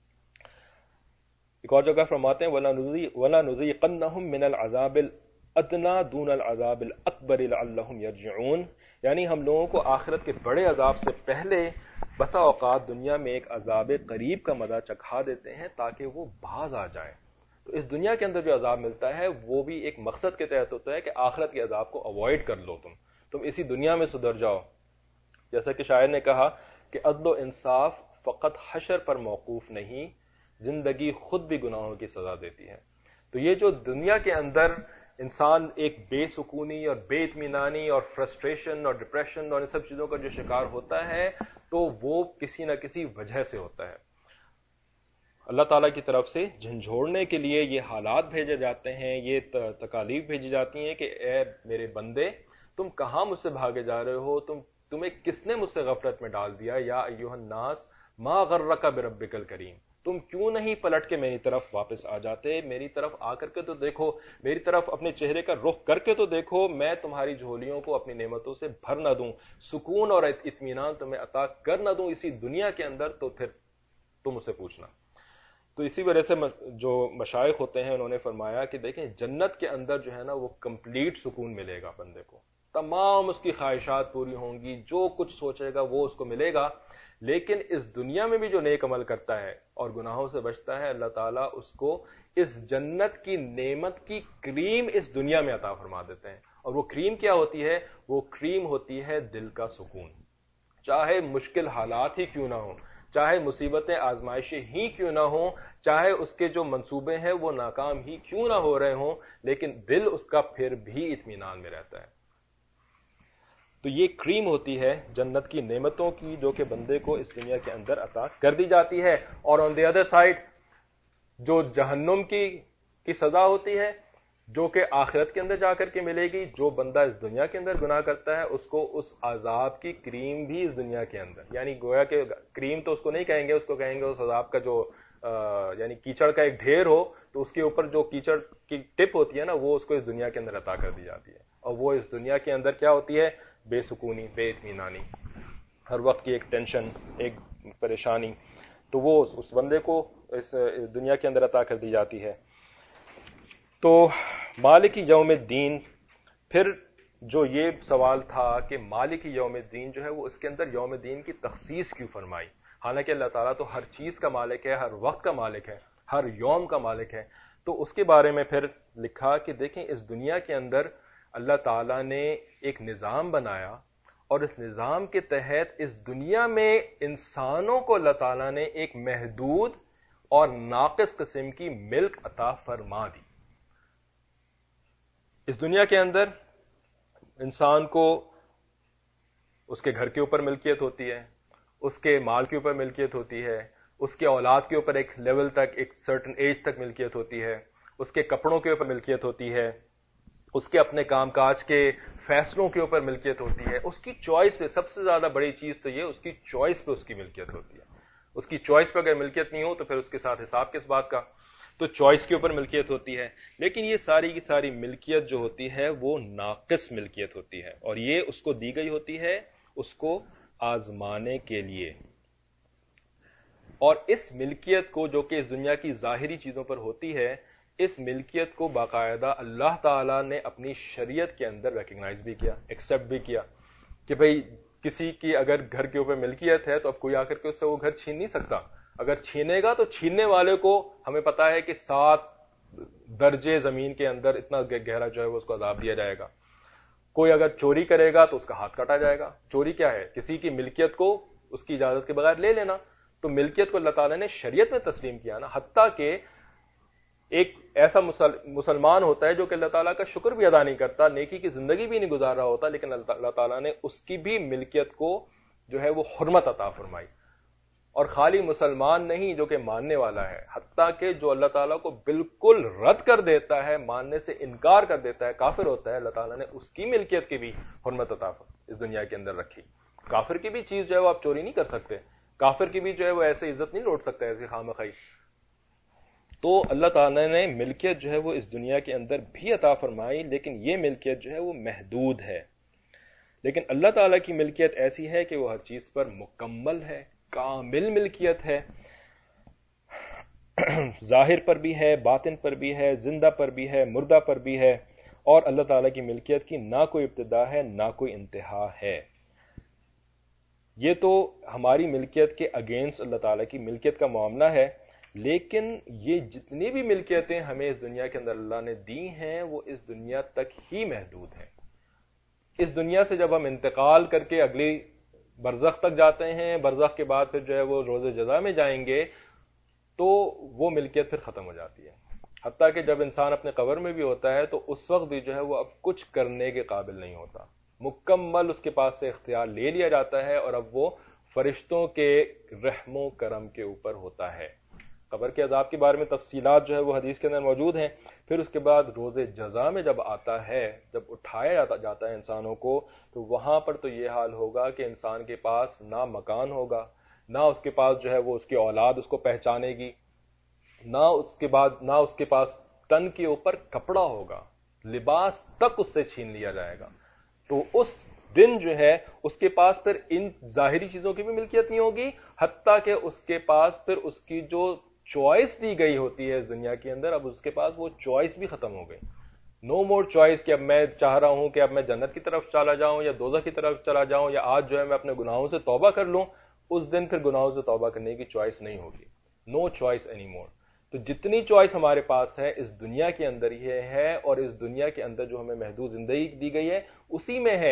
ایک اور جگہ فرماتے ہیں وَلَنُذِيقَنَّهُم مِّنَ الْعَذَابِ الْأَدْنَىٰ دُونَ الْعَذَابِ الْأَكْبَرِ لَعَلَّهُمْ يَرْجِعُونَ، یعنی ہم لوگوں کو آخرت کے بڑے عذاب سے پہلے بسا اوقات دنیا میں ایک عذاب قریب کا مزہ چکھا دیتے ہیں تاکہ وہ باز آ جائیں۔ تو اس دنیا کے اندر جو عذاب ملتا ہے وہ بھی ایک مقصد کے تحت ہوتا ہے کہ آخرت کے عذاب کو اوائڈ کر لو، تم اسی دنیا میں سدھر جاؤ۔ جیسا کہ شاعر نے کہا کہ عدل و انصاف فقط حشر پر موقوف نہیں، زندگی خود بھی گناہوں کی سزا دیتی ہے۔ تو یہ جو دنیا کے اندر انسان ایک بے سکونی اور بے اطمینانی اور فرسٹریشن اور ڈپریشن اور ان سب چیزوں کا جو شکار ہوتا ہے تو وہ کسی نہ کسی وجہ سے ہوتا ہے۔ اللہ تعالیٰ کی طرف سے جھنجھوڑنے کے لیے یہ حالات بھیجے جاتے ہیں، یہ تکالیف بھیجی جاتی ہیں کہ اے میرے بندے، تم کہاں مجھ سے بھاگے جا رہے ہو، تمہیں کس نے مجھ سے غفلت میں ڈال دیا، یا ایھا الناس ما غرک بربک الکریم، تم کیوں نہیں پلٹ کے میری طرف واپس آ جاتے، میری طرف آ کر کے تو دیکھو، میری طرف اپنے چہرے کا رخ کر کے تو دیکھو، میں تمہاری جھولیوں کو اپنی نعمتوں سے بھر نہ دوں، سکون اور اطمینان تمہیں عطا کر نہ دوں اسی دنیا کے اندر، تو پھر تم اسے پوچھنا۔ تو اسی وجہ سے جو مشائخ ہوتے ہیں انہوں نے فرمایا کہ دیکھیں جنت کے اندر جو ہے نا وہ کمپلیٹ سکون ملے گا بندے کو، تمام اس کی خواہشات پوری ہوں گی، جو کچھ سوچے گا وہ اس کو ملے گا، لیکن اس دنیا میں بھی جو نیک عمل کرتا ہے اور گناہوں سے بچتا ہے، اللہ تعالیٰ اس کو اس جنت کی نعمت کی کریم اس دنیا میں عطا فرما دیتے ہیں۔ اور وہ کریم کیا ہوتی ہے؟ وہ کریم ہوتی ہے دل کا سکون۔ چاہے مشکل حالات ہی کیوں نہ ہوں، چاہے مصیبتیں آزمائشیں ہی کیوں نہ ہوں، چاہے اس کے جو منصوبے ہیں وہ ناکام ہی کیوں نہ ہو رہے ہوں، لیکن دل اس کا پھر بھی اطمینان میں رہتا ہے۔ تو یہ کریم ہوتی ہے جنت کی نعمتوں کی جو کہ بندے کو اس دنیا کے اندر عطا کر دی جاتی ہے، اور آن دی ادر سائڈ جو جہنم کی سزا ہوتی ہے جو کہ آخرت کے اندر جا کر کے ملے گی، جو بندہ اس دنیا کے اندر گناہ کرتا ہے اس کو اس عذاب کی کریم بھی اس دنیا کے اندر، یعنی گویا کہ کریم تو اس کو نہیں کہیں گے، اس کو کہیں گے اس عذاب کا جو یعنی کیچڑ کا ایک ڈھیر ہو، تو اس کے اوپر جو کیچڑ کی ٹپ ہوتی ہے نا، وہ اس کو اس دنیا کے اندر عطا کر دی جاتی ہے، اور وہ اس دنیا کے اندر کیا ہوتی ہے؟ بے سکونی، بے اطمینانی، ہر وقت کی ایک ٹینشن، ایک پریشانی، تو وہ اس بندے کو اس دنیا کے اندر عطا کر دی جاتی ہے۔ تو مالک یوم الدین، پھر جو یہ سوال تھا کہ مالک یوم الدین جو ہے وہ اس کے اندر یوم الدین کی تخصیص کیوں فرمائی؟ حالانکہ اللہ تعالیٰ تو ہر چیز کا مالک ہے، ہر وقت کا مالک ہے، ہر یوم کا مالک ہے۔ تو اس کے بارے میں پھر لکھا کہ دیکھیں اس دنیا کے اندر اللہ تعالیٰ نے ایک نظام بنایا، اور اس نظام کے تحت اس دنیا میں انسانوں کو اللہ تعالیٰ نے ایک محدود اور ناقص قسم کی ملک عطا فرما دی۔ اس دنیا کے اندر انسان کو اس کے گھر کے اوپر ملکیت ہوتی ہے، اس کے مال کے اوپر ملکیت ہوتی ہے، اس کے اولاد کے اوپر ایک لیول تک، ایک سرٹن ایج تک ملکیت ہوتی ہے، اس کے کپڑوں کے اوپر ملکیت ہوتی ہے، اس کے اپنے کام کاج کے فیصلوں کے اوپر ملکیت ہوتی ہے، اس کی چوائس پہ، سب سے زیادہ بڑی چیز تو یہ اس کی چوائس پہ اس کی ملکیت ہوتی ہے۔ اس کی چوائس پہ اگر ملکیت نہیں ہو تو پھر اس کے ساتھ حساب کس بات کا؟ تو چوائس کے اوپر ملکیت ہوتی ہے، لیکن یہ ساری کی ساری ملکیت جو ہوتی ہے وہ ناقص ملکیت ہوتی ہے، اور یہ اس کو دی گئی ہوتی ہے اس کو آزمانے کے لیے۔ اور اس ملکیت کو جو کہ اس دنیا کی ظاہری چیزوں پر ہوتی ہے، اس ملکیت کو باقاعدہ اللہ تعالیٰ نے اپنی شریعت کے اندر ریکگنائز بھی کیا، ایکسیپٹ بھی کیا کہ بھئی کسی کی اگر گھر کے اوپر ملکیت ہے تو اب کوئی آ کر کے اس سے وہ گھر چھین نہیں سکتا، اگر چھینے گا تو چھیننے والے کو ہمیں پتا ہے کہ 7 درجے زمین کے اندر اتنا گہرا جو ہے وہ اس کو عذاب دیا جائے گا۔ کوئی اگر چوری کرے گا تو اس کا ہاتھ کاٹا جائے گا۔ چوری کیا ہے؟ کسی کی ملکیت کو اس کی اجازت کے بغیر لے لینا۔ تو ملکیت کو اللہ تعالیٰ نے شریعت میں تسلیم کیا نا، حتیٰ کہ ایک ایسا مسلمان ہوتا ہے جو کہ اللہ تعالیٰ کا شکر بھی ادا نہیں کرتا، نیکی کی زندگی بھی نہیں گزار رہا ہوتا، لیکن اللہ تعالیٰ نے اس کی بھی ملکیت کو جو ہے وہ حرمت عطا فرمائی۔ اور خالی مسلمان نہیں جو کہ ماننے والا ہے، حتیٰ کہ جو اللہ تعالیٰ کو بالکل رد کر دیتا ہے، ماننے سے انکار کر دیتا ہے، کافر ہوتا ہے، اللہ تعالیٰ نے اس کی ملکیت کی بھی حرمت عطا اس دنیا کے اندر رکھی۔ کافر کی بھی چیز جو ہے وہ آپ چوری نہیں کر سکتے، کافر کی بھی جو ہے وہ ایسے عزت نہیں لوٹ سکتا ایسی خامخواہ۔ تو اللہ تعالیٰ نے ملکیت جو ہے وہ اس دنیا کے اندر بھی عطا فرمائی، لیکن یہ ملکیت جو ہے وہ محدود ہے۔ لیکن اللہ تعالیٰ کی ملکیت ایسی ہے کہ وہ ہر چیز پر مکمل ہے، کامل ملکیت ہے، ظاہر پر بھی ہے، باطن پر بھی ہے، زندہ پر بھی ہے، مردہ پر بھی ہے، اور اللہ تعالیٰ کی ملکیت کی نہ کوئی ابتدا ہے نہ کوئی انتہا ہے۔ یہ تو ہماری ملکیت کے اگینسٹ اللہ تعالیٰ کی ملکیت کا معاملہ ہے، لیکن یہ جتنی بھی ملکیتیں ہمیں اس دنیا کے اندر اللہ نے دی ہیں وہ اس دنیا تک ہی محدود ہیں۔ اس دنیا سے جب ہم انتقال کر کے اگلی برزخ تک جاتے ہیں، برزخ کے بعد پھر جو ہے وہ روز جزا میں جائیں گے، تو وہ ملکیت پھر ختم ہو جاتی ہے۔ حتیٰ کہ جب انسان اپنے قبر میں بھی ہوتا ہے تو اس وقت بھی جو ہے وہ اب کچھ کرنے کے قابل نہیں ہوتا، مکمل اس کے پاس سے اختیار لے لیا جاتا ہے، اور اب وہ فرشتوں کے رحم و کرم کے اوپر ہوتا ہے۔ قبر کے عذاب کے بارے میں تفصیلات جو ہے وہ حدیث کے اندر موجود ہیں۔ پھر اس کے بعد روز جزا میں جب آتا ہے، جب اٹھایا جاتا ہے انسانوں کو، تو وہاں پر تو یہ حال ہوگا کہ انسان کے پاس نہ مکان ہوگا، نہ اس کے پاس جو ہے وہ اس کی اولاد اس کو پہچانے گی، نہ اس کے پاس تن کے اوپر کپڑا ہوگا، لباس تک اس سے چھین لیا جائے گا۔ تو اس دن جو ہے اس کے پاس پھر ان ظاہری چیزوں کی بھی ملکیت نہیں ہوگی، حتیٰ کہ اس کے پاس پھر اس کی جو چوائس دی گئی ہوتی ہے اس دنیا کے اندر، اب اس کے پاس وہ چوائس بھی ختم ہو گئی۔ نو مور چوائس کہ اب میں چاہ رہا ہوں کہ اب میں جنت کی طرف چلا جاؤں یا دوزخ کی طرف چلا جاؤں، یا آج جو ہے میں اپنے گناہوں سے توبہ کر لوں۔ اس دن پھر گناہوں سے توبہ کرنے کی چوائس نہیں ہوگی، نو چوائس اینی مور۔ تو جتنی چوائس ہمارے پاس ہے اس دنیا کے اندر یہ ہے، اور اس دنیا کے اندر جو ہمیں محدود زندگی دی گئی ہے اسی میں ہے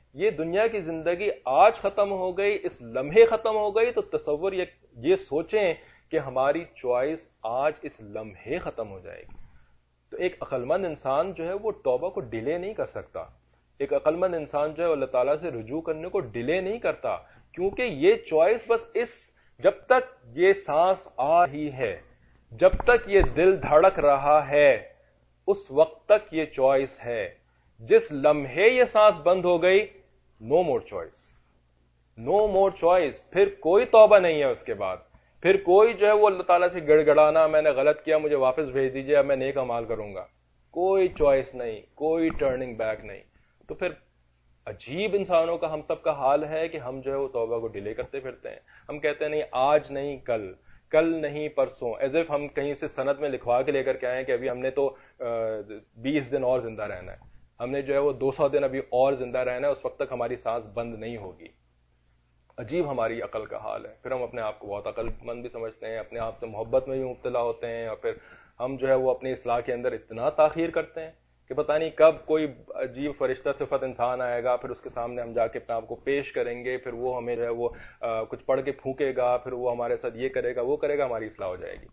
یہ دنیا کی زندگی آج ختم ہو گئی، اس لمحے ختم ہو گئی، تو تصور یہ سوچیں کہ ہماری چوائس آج اس لمحے ختم ہو جائے گی. تو ایک عقل مند انسان جو ہے وہ توبہ کو ڈیلے نہیں کر سکتا. ایک عقل مند انسان جو ہے اللہ تعالیٰ سے رجوع کرنے کو ڈیلے نہیں کرتا، کیونکہ یہ چوائس بس جب تک یہ سانس آ رہی ہے، جب تک یہ دل دھڑک رہا ہے، اس وقت تک یہ چوائس ہے. جس لمحے یہ سانس بند ہو گئی، نو مور چوائس، نو مور چوائس. پھر کوئی توبہ نہیں ہے اس کے بعد، پھر کوئی جو ہے وہ اللہ تعالیٰ سے گڑ گڑانا، میں نے غلط کیا مجھے واپس بھیج دیجیے، اب میں نیک اعمال کروں گا. کوئی چوائس نہیں، کوئی ٹرننگ بیک نہیں. تو پھر عجیب انسانوں کا ہم سب کا حال ہے کہ ہم جو ہے وہ توبہ کو ڈیلے کرتے پھرتے ہیں. ہم کہتے ہیں نہیں آج نہیں کل نہیں پرسوں، ایز اف ہم کہیں سے سند میں لکھوا کے لے کر کے آئے کہ ابھی ہم نے تو 20 دن اور زندہ رہنا ہے، ہم نے جو ہے وہ 200 دن ابھی اور زندہ رہنا ہے، اس وقت تک ہماری سانس بند نہیں ہوگی. عجیب ہماری عقل کا حال ہے. پھر ہم اپنے آپ کو بہت عقل مند بھی سمجھتے ہیں، اپنے آپ سے محبت میں بھی مبتلا ہوتے ہیں، اور پھر ہم جو ہے وہ اپنی اصلاح کے اندر اتنا تاخیر کرتے ہیں کہ پتہ نہیں کب کوئی عجیب فرشتہ صفت انسان آئے گا، پھر اس کے سامنے ہم جا کے اپنے آپ کو پیش کریں گے، پھر وہ ہمیں جو ہے وہ کچھ پڑھ کے پھونکے گا، پھر وہ ہمارے ساتھ یہ کرے گا وہ کرے گا، ہماری اصلاح ہو جائے گی.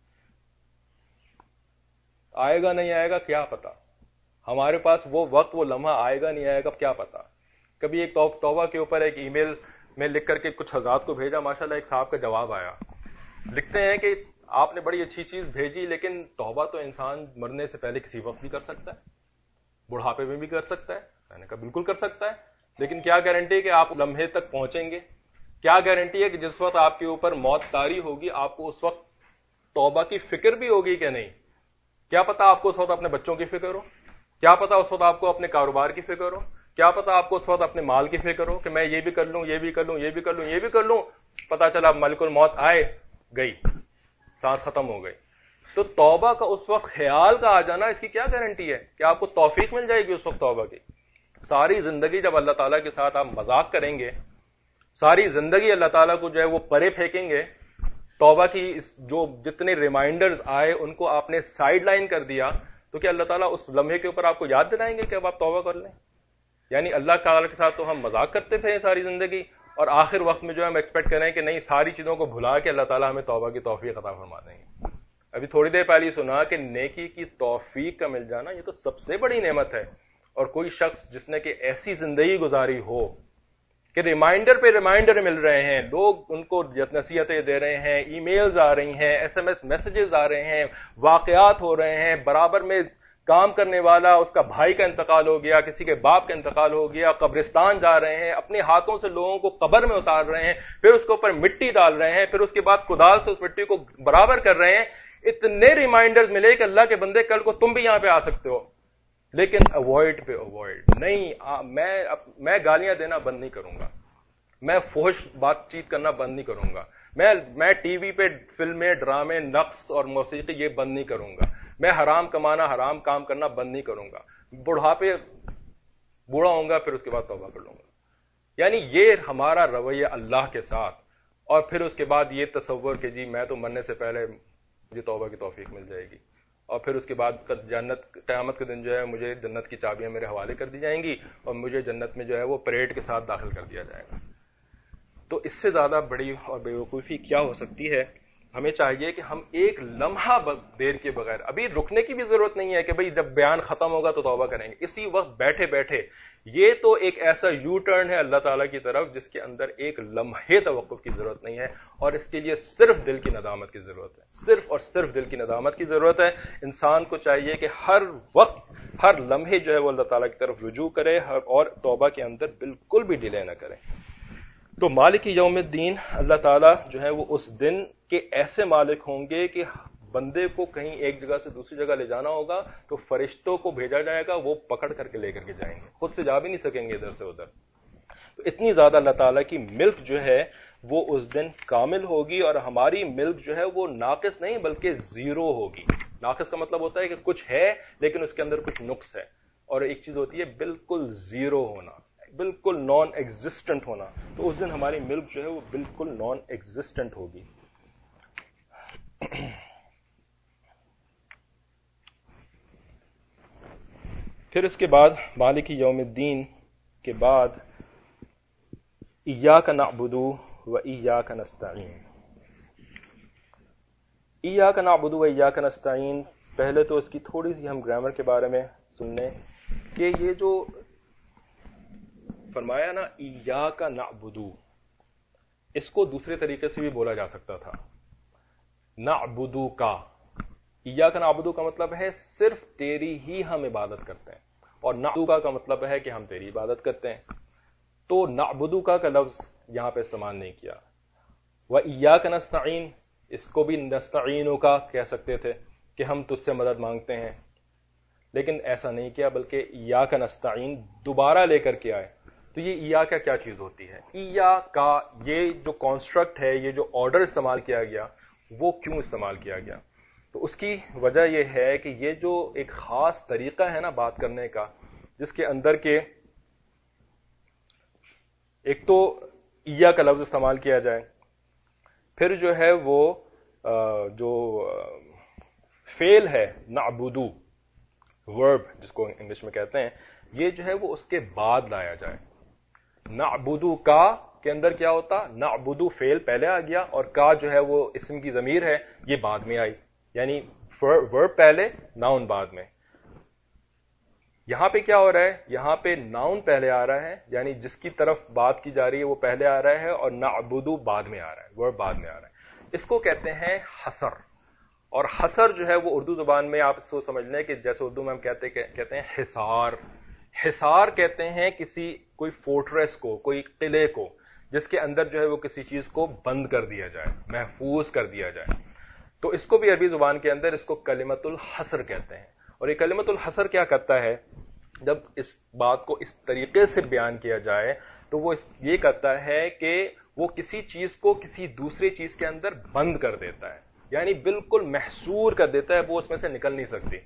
آئے گا نہیں آئے گا کیا پتا، ہمارے پاس وہ وقت وہ لمحہ آئے گا نہیں آئے گا کیا پتا. کبھی ایک توبہ کے اوپر ایک ای میل میں لکھ کر کے کچھ حضرات کو بھیجا، ماشاءاللہ ایک صاحب کا جواب آیا. لکھتے ہیں کہ آپ نے بڑی اچھی چیز بھیجی، لیکن توبہ تو انسان مرنے سے پہلے کسی وقت بھی کر سکتا ہے، بڑھاپے میں بھی کر سکتا ہے. میں نے کہا بالکل کر سکتا ہے، لیکن کیا گارنٹی ہے کہ آپ لمحے تک پہنچیں گے؟ کیا گارنٹی ہے کہ جس وقت آپ کے اوپر موت طاری ہوگی آپ کو اس وقت توبہ کی فکر بھی ہوگی کہ نہیں؟ کیا پتا آپ کو اس وقت اپنے بچوں کی فکر ہو، کیا پتا اس وقت آپ کو اپنے کاروبار کی فکر ہو، کیا پتا آپ کو اس وقت اپنے مال کی فکر ہو کہ میں یہ بھی کر لوں یہ بھی کر لوں یہ بھی کر لوں یہ بھی کر لوں. پتا چلا ملک الموت آئے، گئی سانس ختم ہو گئی. تو توبہ کا اس وقت خیال کا آ جانا، اس کی کیا گارنٹی ہے کہ آپ کو توفیق مل جائے گی اس وقت توبہ کی؟ ساری زندگی جب اللہ تعالیٰ کے ساتھ آپ مذاق کریں گے، ساری زندگی اللہ تعالیٰ کو جو ہے وہ پرے پھینکیں گے، توبہ کی جو جتنے ریمائنڈرز آئے ان کو آپ نے سائیڈ لائن کر دیا، تو کیا اللہ تعالیٰ اس لمحے کے اوپر آپ کو یاد دلائیں گے کہ اب آپ توبہ کر لیں؟ یعنی اللہ تعالیٰ کے ساتھ تو ہم مذاق کرتے تھے ساری زندگی، اور آخر وقت میں جو ہے ہم ایکسپیکٹ کریں کہ نہیں ساری چیزوں کو بھلا کے اللہ تعالیٰ ہمیں توبہ کی توفیق عطا فرما دیں گے. ابھی تھوڑی دیر پہلے سنا کہ نیکی کی توفیق کا مل جانا یہ تو سب سے بڑی نعمت ہے. اور کوئی شخص جس نے کہ ایسی زندگی گزاری ہو کہ ریمائنڈر پہ ریمائنڈر مل رہے ہیں، لوگ ان کو نصیحتیں دے رہے ہیں، ای میلز آ رہی ہیں، SMS میسیجز آ رہے ہیں، واقعات ہو رہے ہیں، برابر میں کام کرنے والا اس کا بھائی کا انتقال ہو گیا، کسی کے باپ کا انتقال ہو گیا، قبرستان جا رہے ہیں، اپنے ہاتھوں سے لوگوں کو قبر میں اتار رہے ہیں، پھر اس کے اوپر مٹی ڈال رہے ہیں، پھر اس کے بعد کدال سے اس مٹی کو برابر کر رہے ہیں. اتنے ریمائنڈرز ملے کہ اللہ کے بندے کل کو تم بھی یہاں پہ آ سکتے ہو، لیکن اوائڈ پہ اوائڈ نہیں. میں گالیاں دینا بند نہیں کروں گا، میں فحش بات چیت کرنا بند نہیں کروں گا، میں ٹی وی پہ فلمیں ڈرامے نقص اور موسیقی یہ بند نہیں کروں گا، میں حرام کمانا حرام کام کرنا بند نہیں کروں گا. بڑھاپے بوڑھا ہوں گا پھر اس کے بعد توبہ کر لوں گا. یعنی یہ ہمارا رویہ اللہ کے ساتھ، اور پھر اس کے بعد یہ تصور کہ جی میں تو مرنے سے پہلے مجھے توبہ کی توفیق مل جائے گی، اور پھر اس کے بعد جنت قیامت کے دن جو ہے مجھے جنت کی چابیاں میرے حوالے کر دی جائیں گی اور مجھے جنت میں جو ہے وہ پریڈ کے ساتھ داخل کر دیا جائے گا. تو اس سے زیادہ بڑی اور بیوقوفی کیا ہو سکتی ہے؟ ہمیں چاہیے کہ ہم ایک لمحہ دیر کے بغیر، ابھی رکنے کی بھی ضرورت نہیں ہے کہ بھئی جب بیان ختم ہوگا تو توبہ کریں گے، اسی وقت بیٹھے بیٹھے. یہ تو ایک ایسا یو ٹرن ہے اللہ تعالیٰ کی طرف جس کے اندر ایک لمحے توقف کی ضرورت نہیں ہے، اور اس کے لیے صرف دل کی ندامت کی ضرورت ہے، صرف اور صرف دل کی ندامت کی ضرورت ہے. انسان کو چاہیے کہ ہر وقت ہر لمحے جو ہے وہ اللہ تعالیٰ کی طرف رجوع کرے اور توبہ کے اندر بالکل بھی ڈیلے نہ کرے. تو مالک یوم الدین اللہ تعالیٰ جو ہے وہ اس دن کے ایسے مالک ہوں گے کہ بندے کو کہیں ایک جگہ سے دوسری جگہ لے جانا ہوگا تو فرشتوں کو بھیجا جائے گا، وہ پکڑ کر کے لے کر کے جائیں گے، خود سے جا بھی نہیں سکیں گے ادھر سے ادھر. تو اتنی زیادہ اللہ تعالیٰ کی ملک جو ہے وہ اس دن کامل ہوگی، اور ہماری ملک جو ہے وہ ناقص نہیں بلکہ زیرو ہوگی. ناقص کا مطلب ہوتا ہے کہ کچھ ہے لیکن اس کے اندر کچھ نقص ہے، اور ایک چیز ہوتی ہے بالکل زیرو ہونا، بالکل نان ایگزسٹنٹ ہونا. تو اس دن ہماری ملک جو ہے وہ بالکل نان ایگزسٹنٹ ہوگی. پھر اس کے بعد مالک یوم الدین کے بعد ایاک نعبد و ایاک نستعین. ایاک نعبد و ایاک نستعین، پہلے تو اس کی تھوڑی سی ہم گرامر کے بارے میں سن لیں کہ یہ جو فرمایا نا ایاک نعبد، اس کو دوسرے طریقے سے بھی بولا جا سکتا تھا، نعبد کا. ایاک نعبد کا مطلب ہے صرف تیری ہی ہم عبادت کرتے ہیں، اور نعبد کا مطلب ہے کہ ہم تیری عبادت کرتے ہیں. تو نعبد کا لفظ یہاں پہ استعمال نہیں کیا. وَإِيَّاكَ نَسْتَعِينُ، اس کو بھی نستعین کا کہہ سکتے تھے کہ ہم تجھ سے مدد مانگتے ہیں، لیکن ایسا نہیں کیا، بلکہ ایاک نستعین دوبارہ لے کر کے آئے. تو یہ ایاک کیا چیز ہوتی ہے؟ ایاک، یہ جو کانسٹرکٹ ہے، یہ جو آرڈر استعمال کیا گیا، وہ کیوں استعمال کیا گیا؟ تو اس کی وجہ یہ ہے کہ یہ جو ایک خاص طریقہ ہے نا بات کرنے کا، جس کے اندر کے ایک تو ایا کا لفظ استعمال کیا جائے، پھر جو ہے وہ جو فعل ہے نعبدو، ورب جس کو انگلش میں کہتے ہیں، یہ جو ہے وہ اس کے بعد لایا جائے. نعبدو کا کے اندر کیا ہوتا؟ نعبدو فعل پہلے آ گیا، اور کا جو ہے وہ اسم کی ضمیر ہے، یہ بعد میں آئی، یعنی ورب پہلے ناؤن بعد میں. یہاں پہ کیا ہو رہا ہے؟ یہاں پہ ناؤن پہلے آ رہا ہے، یعنی جس کی طرف بات کی جا رہی ہے وہ پہلے آ رہا ہے، اور نعبدو بعد میں آ رہا ہے، ورب بعد میں آ رہا ہے. اس کو کہتے ہیں حصر. اور حصر جو ہے وہ اردو زبان میں آپ اس کو سمجھ لیں کہ جیسے اردو میں ہم کہتے ہیں حصار. حصار کہتے ہیں کوئی فورٹریس کو، کوئی قلعے کو، جس کے اندر جو ہے وہ کسی چیز کو بند کر دیا جائے، محفوظ کر دیا جائے. تو اس کو بھی عربی زبان کے اندر اس کو کلمۃ الحصر کہتے ہیں. اور یہ کلمۃ الحصر کیا کرتا ہے؟ جب اس بات کو اس طریقے سے بیان کیا جائے تو وہ یہ کرتا ہے کہ وہ کسی چیز کو کسی دوسری چیز کے اندر بند کر دیتا ہے، یعنی بالکل محصور کر دیتا ہے، وہ اس میں سے نکل نہیں سکتی.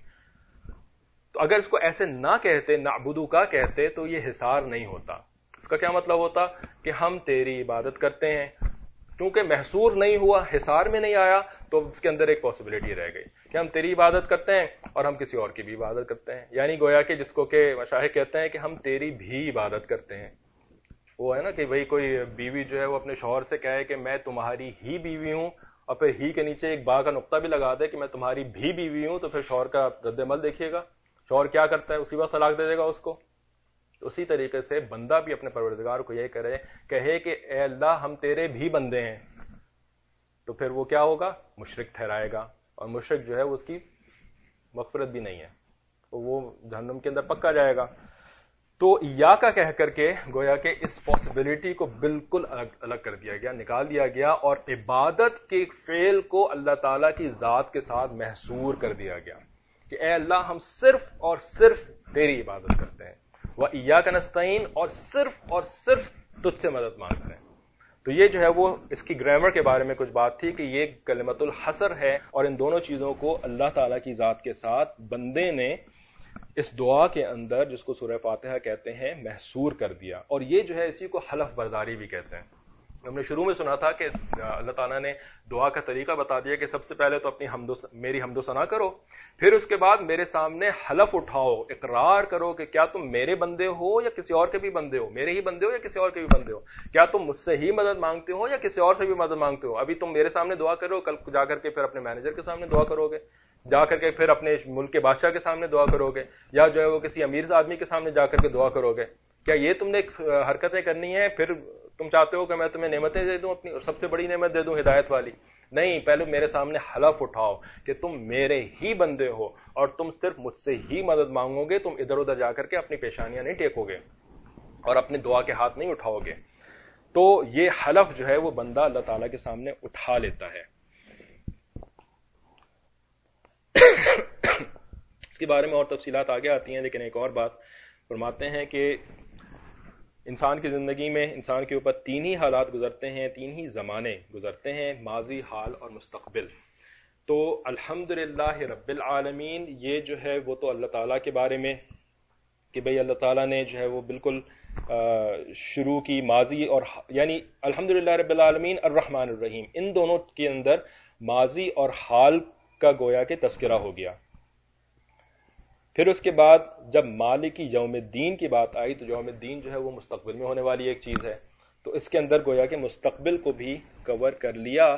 تو اگر اس کو ایسے نہ کہتے، نعبدو کا کہتے، تو یہ حصار نہیں ہوتا. اس کا کیا مطلب ہوتا؟ کہ ہم تیری عبادت کرتے ہیں. کیونکہ محصور نہیں ہوا، حصار میں نہیں آیا، تو اس کے اندر ایک پاسبلٹی رہ گئی کہ ہم تیری عبادت کرتے ہیں اور ہم کسی اور کی بھی عبادت کرتے ہیں. یعنی گویا کہ جس کو کہ مشاہد کہتے ہیں کہ ہم تیری بھی عبادت کرتے ہیں. وہ ہے نا کہ بھئی کوئی بیوی جو ہے وہ اپنے شوہر سے کہے کہ میں تمہاری ہی بیوی ہوں، اور پھر ہی کے نیچے ایک با کا نقطہ بھی لگا دے کہ میں تمہاری بھی بیوی ہوں، تو پھر شوہر کا رد عمل دیکھیے گا، شوہر کیا کرتا ہے؟ اسی وقت طلاق دے دے گا اس کو. تو اسی طریقے سے بندہ بھی اپنے پروردگار کو یہ کہے کہ اے اللہ ہم تیرے بھی بندے ہیں، تو پھر وہ کیا ہوگا؟ مشرک ٹھہرائے گا، اور مشرک جو ہے اس کی مغفرت بھی نہیں ہے، تو وہ جہنم کے اندر پکا جائے گا. تو یا کا کہہ کر کے گویا کہ اس پاسبلٹی کو بالکل الگ کر دیا گیا، نکال دیا گیا، اور عبادت کے فعل کو اللہ تعالیٰ کی ذات کے ساتھ محصور کر دیا گیا کہ اے اللہ ہم صرف اور صرف تیری عبادت کرتے ہیں. وَإِيَّاكَ نَسْتَعِينُ، اور صرف تجھ سے مدد مانگتے ہیں. تو یہ جو ہے وہ اس کی گرامر کے بارے میں کچھ بات تھی کہ یہ کلمۃ الحصر ہے، اور ان دونوں چیزوں کو اللہ تعالیٰ کی ذات کے ساتھ بندے نے اس دعا کے اندر، جس کو سورہ فاتحہ کہتے ہیں، محصور کر دیا. اور یہ جو ہے اسی کو حلف برداری بھی کہتے ہیں. ہم نے شروع میں سنا تھا کہ اللہ تعالیٰ نے دعا کا طریقہ بتا دیا کہ سب سے پہلے تو میری حمد و ثنا کرو، پھر اس کے بعد میرے سامنے حلف اٹھاؤ، اقرار کرو کہ کیا تم میرے بندے ہو یا کسی اور کے بھی بندے ہو، میرے ہی بندے ہو یا کسی اور کے بھی بندے ہو، کیا تم مجھ سے ہی مدد مانگتے ہو یا کسی اور سے بھی مدد مانگتے ہو. ابھی تم میرے سامنے دعا کرو، کل جا کر کے پھر اپنے مینیجر کے سامنے دعا کرو گے، جا کر کے پھر اپنے ملک کے بادشاہ کے سامنے دعا کرو گے، یا جو ہے وہ کسی امیر آدمی کے سامنے جا کر کے دعا کرو گے. کیا یہ تم نے حرکتیں کرنی ہیں؟ پھر تم چاہتے ہو کہ میں تمہیں نعمتیں دے دوں، اپنی سب سے بڑی نعمت دے دوں ہدایت والی؟ نہیں، پہلے میرے سامنے حلف اٹھاؤ کہ تم میرے ہی بندے ہو، اور تم صرف مجھ سے ہی مدد مانگو گے، تم ادھر ادھر جا کر کے اپنی پیشانیاں نہیں ٹیکو گے اور اپنے دعا کے ہاتھ نہیں اٹھاؤ گے. تو یہ حلف جو ہے وہ بندہ اللہ تعالیٰ کے سامنے اٹھا لیتا ہے. اس کے بارے میں اور تفصیلات آگے آتی ہیں، لیکن ایک اور بات فرماتے ہیں کہ انسان کی زندگی میں انسان کے اوپر تین ہی حالات گزرتے ہیں، تین ہی زمانے گزرتے ہیں، ماضی، حال اور مستقبل. تو الحمدللہ رب العالمین، یہ جو ہے وہ تو اللہ تعالیٰ کے بارے میں کہ بھئی اللہ تعالیٰ نے جو ہے وہ بالکل شروع کی ماضی اور یعنی الحمدللہ رب العالمین الرحمن الرحیم، ان دونوں کے اندر ماضی اور حال کا گویا کہ تذکرہ ہو گیا. پھر اس کے بعد جب مالک یوم الدین کی بات آئی تو یوم الدین جو ہے وہ مستقبل میں ہونے والی ایک چیز ہے. تو اس کے اندر گویا کہ مستقبل کو بھی کور کر لیا.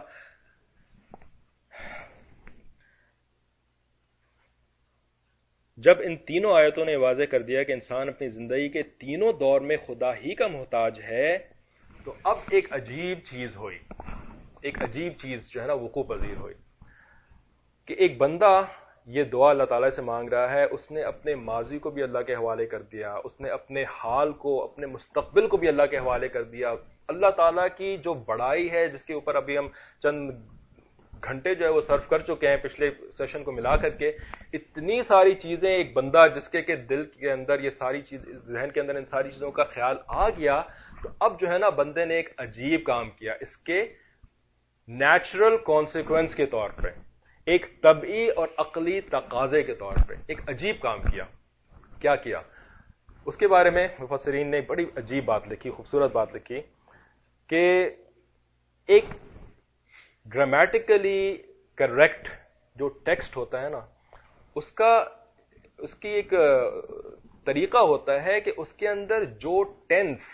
جب ان تینوں آیتوں نے واضح کر دیا کہ انسان اپنی زندگی کے تینوں دور میں خدا ہی کا محتاج ہے، تو اب ایک عجیب چیز ہوئی، ایک عجیب چیز جو ہے نا وقوع پذیر ہوئی کہ ایک بندہ یہ دعا اللہ تعالیٰ سے مانگ رہا ہے، اس نے اپنے ماضی کو بھی اللہ کے حوالے کر دیا، اس نے اپنے حال کو، اپنے مستقبل کو بھی اللہ کے حوالے کر دیا. اللہ تعالیٰ کی جو بڑائی ہے، جس کے اوپر ابھی ہم چند گھنٹے جو ہے وہ صرف کر چکے ہیں پچھلے سیشن کو ملا کر کے، اتنی ساری چیزیں ایک بندہ جس کے کہ دل کے اندر یہ ساری چیز، ذہن کے اندر ان ساری چیزوں کا خیال آ گیا، تو اب جو ہے نا بندے نے ایک عجیب کام کیا اس کے نیچرل کانسیکوینس کے طور پہ، ایک طبعی اور عقلی تقاضے کے طور پہ ایک عجیب کام کیا. کیا کیا؟ اس کے بارے میں مفسرین نے بڑی عجیب بات لکھی، خوبصورت بات لکھی کہ ایک گرامیٹیکلی کریکٹ جو ٹیکسٹ ہوتا ہے نا، اس کی ایک طریقہ ہوتا ہے کہ اس کے اندر جو ٹینس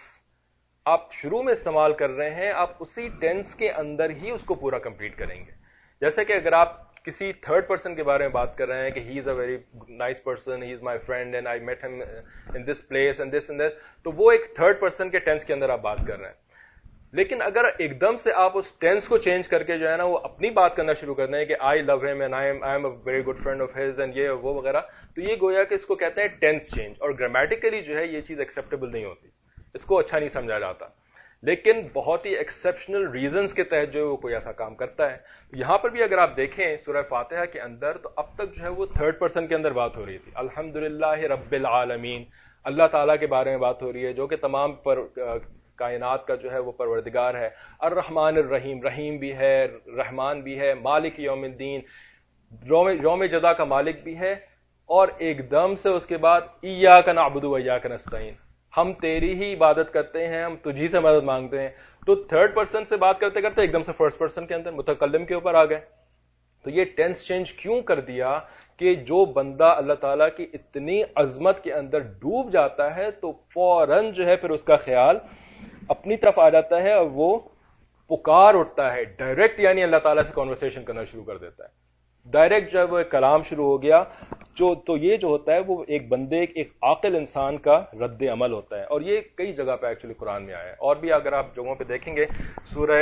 آپ شروع میں استعمال کر رہے ہیں، آپ اسی ٹینس کے اندر ہی اس کو پورا کمپلیٹ کریں گے. جیسے کہ اگر آپ کسی تھرڈ پرسن کے بارے میں بات کر رہے ہیں کہ he is a very nice person, he is my friend and I met him in this place and this and this, تو وہ ایک تھرڈ پرسن کے ٹینس کے اندر آپ بات کر رہے ہیں. لیکن اگر ایک دم سے آپ اس ٹینس کو چینج کر کے جو ہے نا وہ اپنی بات کرنا شروع کر دیں کہ I love him and I am a very good friend of his and یہ وہ وغیرہ، تو یہ گویا کہ اس کو کہتے ہیں ٹینس چینج، اور گرامیٹیکلی جو ہے یہ چیز ایکسیپٹیبل نہیں ہوتی، اس کو اچھا نہیں سمجھا جاتا. لیکن بہت ہی ایکسیپشنل ریزنز کے تحت جو وہ کوئی ایسا کام کرتا ہے. یہاں پر بھی اگر آپ دیکھیں سورہ فاتحہ کے اندر، تو اب تک جو ہے وہ تھرڈ پرسن کے اندر بات ہو رہی تھی. الحمدللہ رب العالمین، اللہ تعالیٰ کے بارے میں بات ہو رہی ہے جو کہ تمام کائنات کا جو ہے وہ پروردگار ہے. الرحمن الرحیم، رحیم بھی ہے، رحمان بھی ہے. مالک یوم الدین، یوم جزا کا مالک بھی ہے. اور ایک دم سے اس کے بعد ایاک نعبد و ایاک نستعین، ہم تیری ہی عبادت کرتے ہیں، ہم تجھی سے مدد مانگتے ہیں. تو تھرڈ پرسن سے بات کرتے کرتے ایک دم سے فرسٹ پرسن کے اندر متکلم کے اوپر آ گئے. تو یہ ٹینس چینج کیوں کر دیا کہ جو بندہ اللہ تعالیٰ کی اتنی عظمت کے اندر ڈوب جاتا ہے تو فوراً جو ہے پھر اس کا خیال اپنی طرف آ جاتا ہے اور وہ پکار اٹھتا ہے ڈائریکٹ، یعنی اللہ تعالیٰ سے کنورسیشن کرنا شروع کر دیتا ہے. ڈائریکٹ جب وہ کلام شروع ہو گیا تو یہ جو ہوتا ہے وہ ایک بندے، ایک عاقل انسان کا رد عمل ہوتا ہے. اور یہ کئی جگہ پہ ایکچولی قرآن میں آیا ہے. اور بھی اگر آپ جگہوں پہ دیکھیں گے، سورہ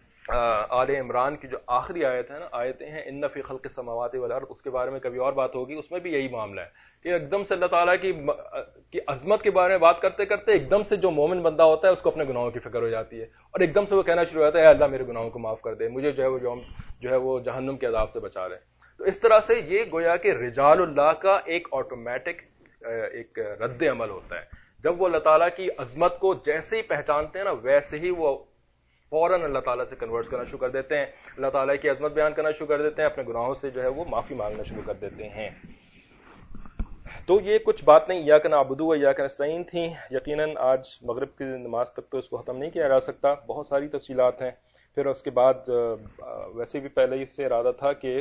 آل عمران کی جو آخری آیت ہے نا، آیتیں ہیں ان فی خلق السماوات والارض، اس کے بارے میں کبھی اور بات ہوگی، اس میں بھی یہی معاملہ ہے کہ ایک دم سے اللہ تعالیٰ کی عظمت کے بارے میں بات کرتے کرتے ایک دم سے جو مومن بندہ ہوتا ہے اس کو اپنے گناہوں کی فکر ہو جاتی ہے، اور ایک دم سے وہ کہنا شروع ہوتا ہے اے اللہ میرے گناہوں کو معاف کر دے، مجھے جو ہے وہ جہنم کے عذاب سے بچا لے. تو اس طرح سے یہ گویا کہ رجال اللہ کا ایک آٹومیٹک ایک رد عمل ہوتا ہے. جب وہ اللہ تعالیٰ کی عظمت کو جیسے ہی پہچانتے ہیں نا، ویسے ہی وہ فوراً اللہ تعالیٰ سے کنورٹ کرنا شروع کر دیتے ہیں، اللہ تعالیٰ کی عظمت بیان کرنا شروع کر دیتے ہیں، اپنے گناہوں سے جو ہے وہ معافی مانگنا شروع کر دیتے ہیں. تو یہ کچھ باتیں ایاک نعبد و ایاک نستعین تھیں. یقیناً آج مغرب کی نماز تک تو اس کو ختم نہیں کیا جا سکتا، بہت ساری تفصیلات ہیں. پھر اس کے بعد ویسے بھی پہلے اس سے ارادہ تھا کہ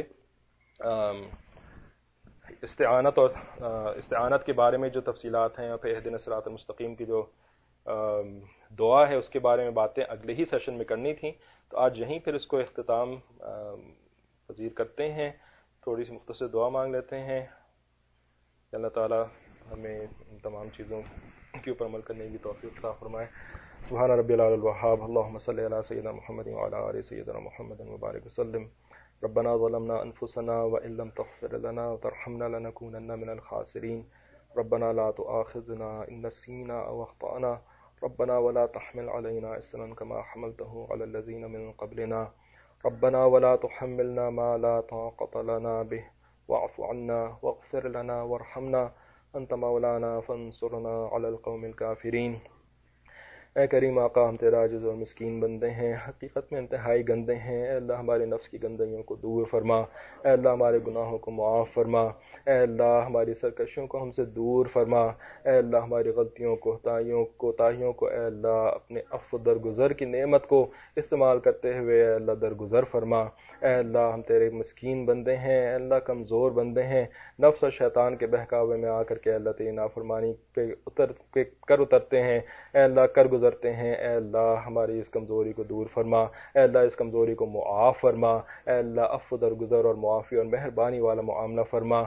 استعانت کے بارے میں جو تفصیلات ہیں، پھر اہدنا الصراط المستقیم کی جو دعا ہے اس کے بارے میں باتیں اگلے ہی سیشن میں کرنی تھیں. تو آج یہیں پھر اس کو اختتام پذیر کرتے ہیں. تھوڑی سی مختصر دعا مانگ لیتے ہیں کہ اللہ تعالیٰ ہمیں ان تمام چیزوں کے اوپر عمل کرنے کی توفیق عطا فرمائے. سبحان ربی العلی الوہاب، اللہم صلی علی سیدنا محمد وعلی آل سیدنا محمد وبارک وسلم. ربنا ظلمنا انفسنا وان لم تغفر لنا وترحمنا لنكونن من الخاسرین. ربنا لا تؤاخذنا ان نسینا او اخطأنا. ربنا ولا تحمل علينا إصرا كما حملته على الذين من قبلنا. ربنا ولا تحملنا ما لا طاقة لنا به واعف عنا واغفر لنا وارحمنا أنت مولانا فانصرنا على القوم الكافرين. اے کریم آقا، ہم تیرا عاجز اور مسکین بندے ہیں، حقیقت میں انتہائی گندے ہیں. اے اللہ ہمارے نفس کی گندگیوں کو دور فرما. اے اللہ ہمارے گناہوں کو معاف فرما. اے اللہ ہماری سرکشیوں کو ہم سے دور فرما. اے اللہ ہماری غلطیوں کوتاہیوں کو اے اللہ اپنے عفو درگزر کی نعمت کو استعمال کرتے ہوئے اے اللہ درگزر فرما. اے اللہ ہم تیرے مسکین بندے ہیں، اے اللہ کمزور بندے ہیں، نفس اور شیطان کے بہکاوے میں آ کر کے اللہ تیری نافرمانی پہ اترتے ہیں. اے اللہ کر گزر گزرتے ہیں، اے اللہ ہماری اس کمزوری کو دور فرما، اے اللہ اس کمزوری کو معاف فرما، اے اللہ عفو درگزر اور معافی اور مہربانی والا معاملہ فرما،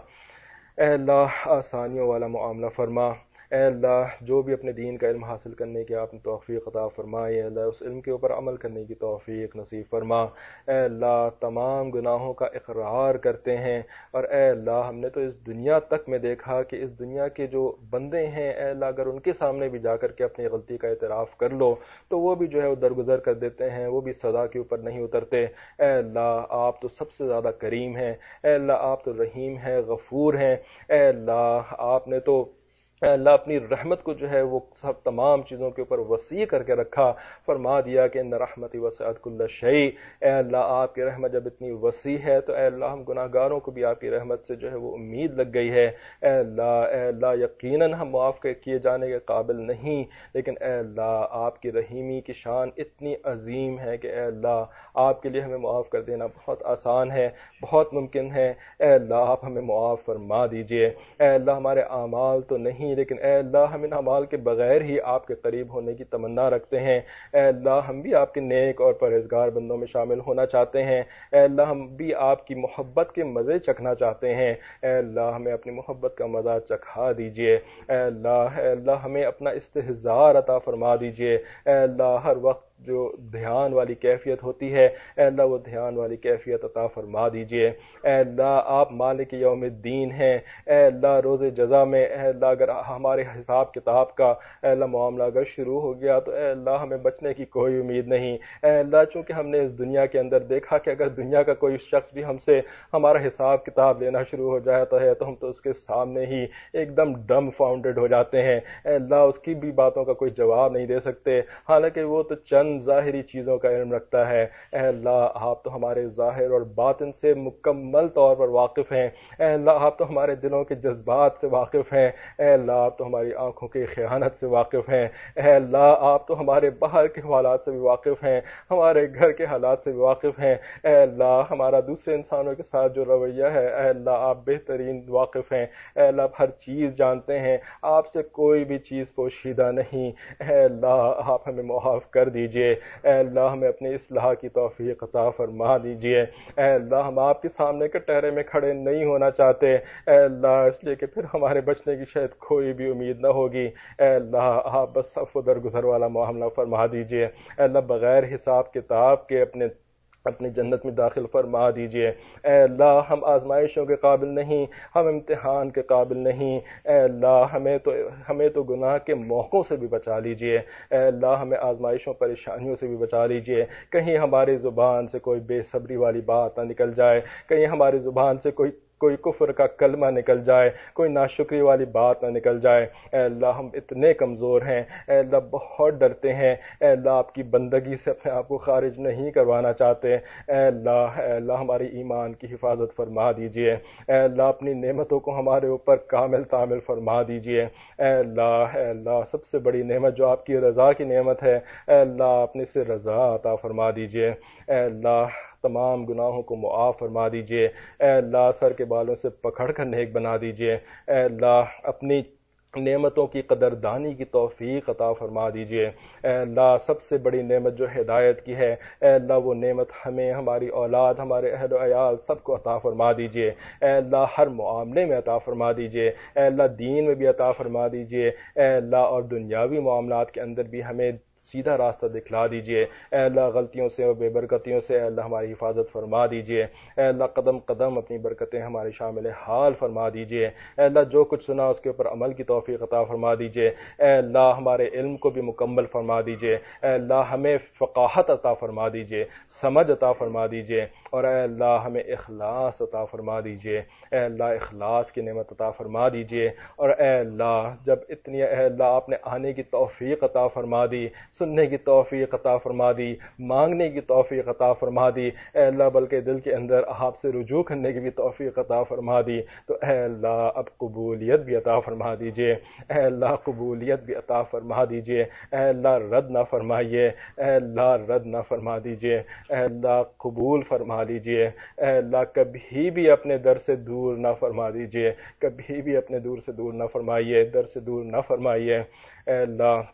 اے اللہ آسانیوں والا معاملہ فرما، اے اللہ جو بھی اپنے دین کا علم حاصل کرنے کی آپ نے توفیق عطا فرمائی، اے اللہ اس علم کے اوپر عمل کرنے کی توفیق نصیب فرما، اے اللہ تمام گناہوں کا اقرار کرتے ہیں، اور اے اللہ ہم نے تو اس دنیا تک میں دیکھا کہ اس دنیا کے جو بندے ہیں، اے اللہ اگر ان کے سامنے بھی جا کر کے اپنی غلطی کا اعتراف کر لو تو وہ بھی جو ہے وہ درگزر کر دیتے ہیں، وہ بھی سزا کے اوپر نہیں اترتے۔ اے اللہ آپ تو سب سے زیادہ کریم ہیں، اے اللہ آپ تو رحیم ہیں، غفور ہیں، اے اللہ آپ نے تو اے اللہ اپنی رحمت کو جو ہے وہ سب تمام چیزوں کے اوپر وسیع کر کے رکھا، فرما دیا کہ ان رحمتی وسعت کل شیء۔ اے اللہ آپ کی رحمت جب اتنی وسیع ہے تو اے اللہ ہم گناہ گاروں کو بھی آپ کی رحمت سے جو ہے وہ امید لگ گئی ہے۔ اے اللہ یقیناً ہم معاف کیے جانے کے قابل نہیں، لیکن اے اللہ آپ کی رحیمی کی شان اتنی عظیم ہے کہ اے اللہ آپ کے لیے ہمیں معاف کر دینا بہت آسان ہے، بہت ممکن ہے۔ اے اللہ آپ ہمیں معاف فرما دیجئے۔ اے اللہ ہمارے اعمال تو نہیں لیکن اے اللہ ہم ان اعمال کے بغیر ہی آپ کے قریب ہونے کی تمنا رکھتے ہیں۔ اے اللہ ہم بھی آپ کے نیک اور پرہیزگار بندوں میں شامل ہونا چاہتے ہیں۔ اے اللہ ہم بھی آپ کی محبت کے مزے چکھنا چاہتے ہیں۔ اے اللہ ہمیں اپنی محبت کا مزہ چکھا دیجئے۔ اے اللہ ہمیں اپنا استحضار عطا فرما دیجئے۔ اے اللہ ہر وقت جو دھیان والی کیفیت ہوتی ہے، اے اللہ وہ دھیان والی کیفیت عطا فرما دیجئے۔ اے اللہ آپ مالک یوم الدین ہیں۔ اے اللہ روز جزا میں اے اللہ اگر ہمارے حساب کتاب کا اے اللہ معاملہ اگر شروع ہو گیا تو اے اللہ ہمیں بچنے کی کوئی امید نہیں۔ اے اللہ چونکہ ہم نے اس دنیا کے اندر دیکھا کہ اگر دنیا کا کوئی شخص بھی ہم سے ہمارا حساب کتاب لینا شروع ہو جاتا ہے تو ہم تو اس کے سامنے ہی ایک دم ڈم فاؤنڈیڈ ہو جاتے ہیں۔ اے اللہ اس کی بھی باتوں کا کوئی جواب نہیں دے سکتے، حالانکہ وہ تو چند ظاہری چیزوں کا علم رکھتا ہے۔ اے اللہ آپ تو ہمارے ظاہر اور باطن سے مکمل طور پر واقف ہیں۔ اے اللہ آپ تو ہمارے دلوں کے جذبات سے واقف ہیں۔ اے اللہ آپ تو ہماری آنکھوں کی خیانت سے واقف ہیں۔ اے اللہ آپ تو ہمارے باہر کے حالات سے بھی واقف ہیں، ہمارے گھر کے حالات سے بھی واقف ہیں۔ اے اللہ ہمارا دوسرے انسانوں کے ساتھ جو رویہ ہے اے اللہ آپ بہترین واقف ہیں۔ اے اللہ آپ ہر چیز جانتے ہیں، آپ سے کوئی بھی چیز پوشیدہ نہیں۔ اے اللہ آپ ہمیں معاف کر دیجئے۔ اے اللہ ہمیں اپنی اصلاح کی توفیق عطا فرما دیجئے۔ اے اللہ ہم آپ کے سامنے کٹہرے میں کھڑے نہیں ہونا چاہتے، اے اللہ اس لیے کہ پھر ہمارے بچنے کی شاید کوئی بھی امید نہ ہوگی۔ اے اللہ آپ بس عفو درگزر والا معاملہ فرما دیجئے۔ اے اللہ بغیر حساب کتاب کے اپنی جنت میں داخل فرما دیجئے۔ اے اللہ ہم آزمائشوں کے قابل نہیں، ہم امتحان کے قابل نہیں۔ اے اللہ ہمیں تو گناہ کے موقعوں سے بھی بچا لیجئے۔ اے اللہ ہمیں آزمائشوں پریشانیوں سے بھی بچا لیجئے۔ کہیں ہماری زبان سے کوئی بے صبری والی بات نہ نکل جائے، کہیں ہماری زبان سے کوئی کفر کا کلمہ نکل جائے، کوئی ناشکری والی بات نہ نکل جائے۔ اے اللہ ہم اتنے کمزور ہیں، اے اللہ بہت ڈرتے ہیں، اے اللہ آپ کی بندگی سے اپنے آپ کو خارج نہیں کروانا چاہتے۔ اے اللہ ہماری ایمان کی حفاظت فرما دیجئے۔ اے اللہ اپنی نعمتوں کو ہمارے اوپر کامل تعمیل فرما دیجئے۔ اے اللہ سب سے بڑی نعمت جو آپ کی رضا کی نعمت ہے، اے اللہ اپنے سے رضا عطا فرما دیجئے۔ اے اللہ تمام گناہوں کو معاف فرما دیجئے۔ اے اللہ سر کے بالوں سے پکڑ کر نیک بنا دیجئے۔ اے اللہ اپنی نعمتوں کی قدردانی کی توفیق عطا فرما دیجئے۔ اے اللہ سب سے بڑی نعمت جو ہدایت کی ہے، اے اللہ وہ نعمت ہمیں، ہماری اولاد، ہمارے اہل و عیال سب کو عطا فرما دیجئے۔ اے اللہ ہر معاملے میں عطا فرما دیجئے۔ اے اللہ دین میں بھی عطا فرما دیجئے۔ اے اللہ اور دنیاوی معاملات کے اندر بھی ہمیں سیدھا راستہ دکھلا دیجئے۔ اے اللہ غلطیوں سے اور بے برکتیوں سے اے اللہ ہماری حفاظت فرما دیجئے۔ اے اللہ قدم قدم اپنی برکتیں ہمارے شامل حال فرما دیجئے۔ اے اللہ جو کچھ سنا اس کے اوپر عمل کی توفیق عطا فرما دیجئے۔ اے اللہ ہمارے علم کو بھی مکمل فرما دیجئے۔ اے اللہ ہمیں فقاہت عطا فرما دیجئے، سمجھ عطا فرما دیجئے، اور اے اللہ ہمیں اخلاص عطا فرما دیجئے۔ اے اللہ اخلاص کی نعمت عطا فرما دیجئے۔ اور اے اللہ جب اتنی اے اللہ آپ نے آنے کی توفیق عطا فرما دی، سننے کی توفیق عطا فرما دی، مانگنے کی توفیق عطا فرما دی، اے اللہ بلکہ دل کے اندر آپ سے رجوع کرنے کی بھی توفیق عطا فرما دی، تو اے اللہ اب قبولیت بھی عطا فرما دیجئے۔ اے اللہ قبولیت بھی عطا فرما دیجئے۔ اے اللہ رد نہ فرمائیے، اے اللہ رد نہ فرما دیجئے۔ اے اللہ قبول فرما لیجئے۔ اے اللہ کبھی بھی اپنے در سے دور نہ فرما دیجئے، کبھی بھی اپنے دور سے دور نہ فرمائیے، در سے دور نہ فرمائیے۔ اے اللہ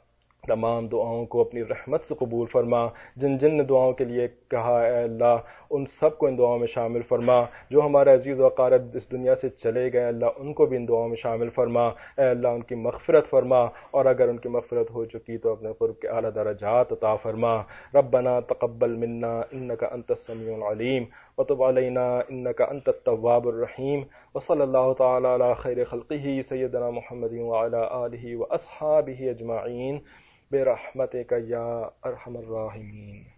تمام دعاؤں کو اپنی رحمت سے قبول فرما. جن جن نے دعاؤں کے لیے کہا اے اللہ ان سب کو ان دعاؤں میں شامل فرما. جو ہمارے عزیز و اقارب اس دنیا سے چلے گئے اللہ ان کو بھی ان دعاؤں میں شامل فرما. اے اللہ ان کی مغفرت فرما، اور اگر ان کی مغفرت ہو چکی تو اپنے قرب کے اعلیٰ درجات عطا فرما. ربنا تقبل منا انك انت السميع العليم وتب علينا انك انت التواب الرحيم. وصلى الله تعالى على خير خلقه سيدنا محمد وعلى آله وأصحابه أجمعين برحمتك يا أرحم الراحمين.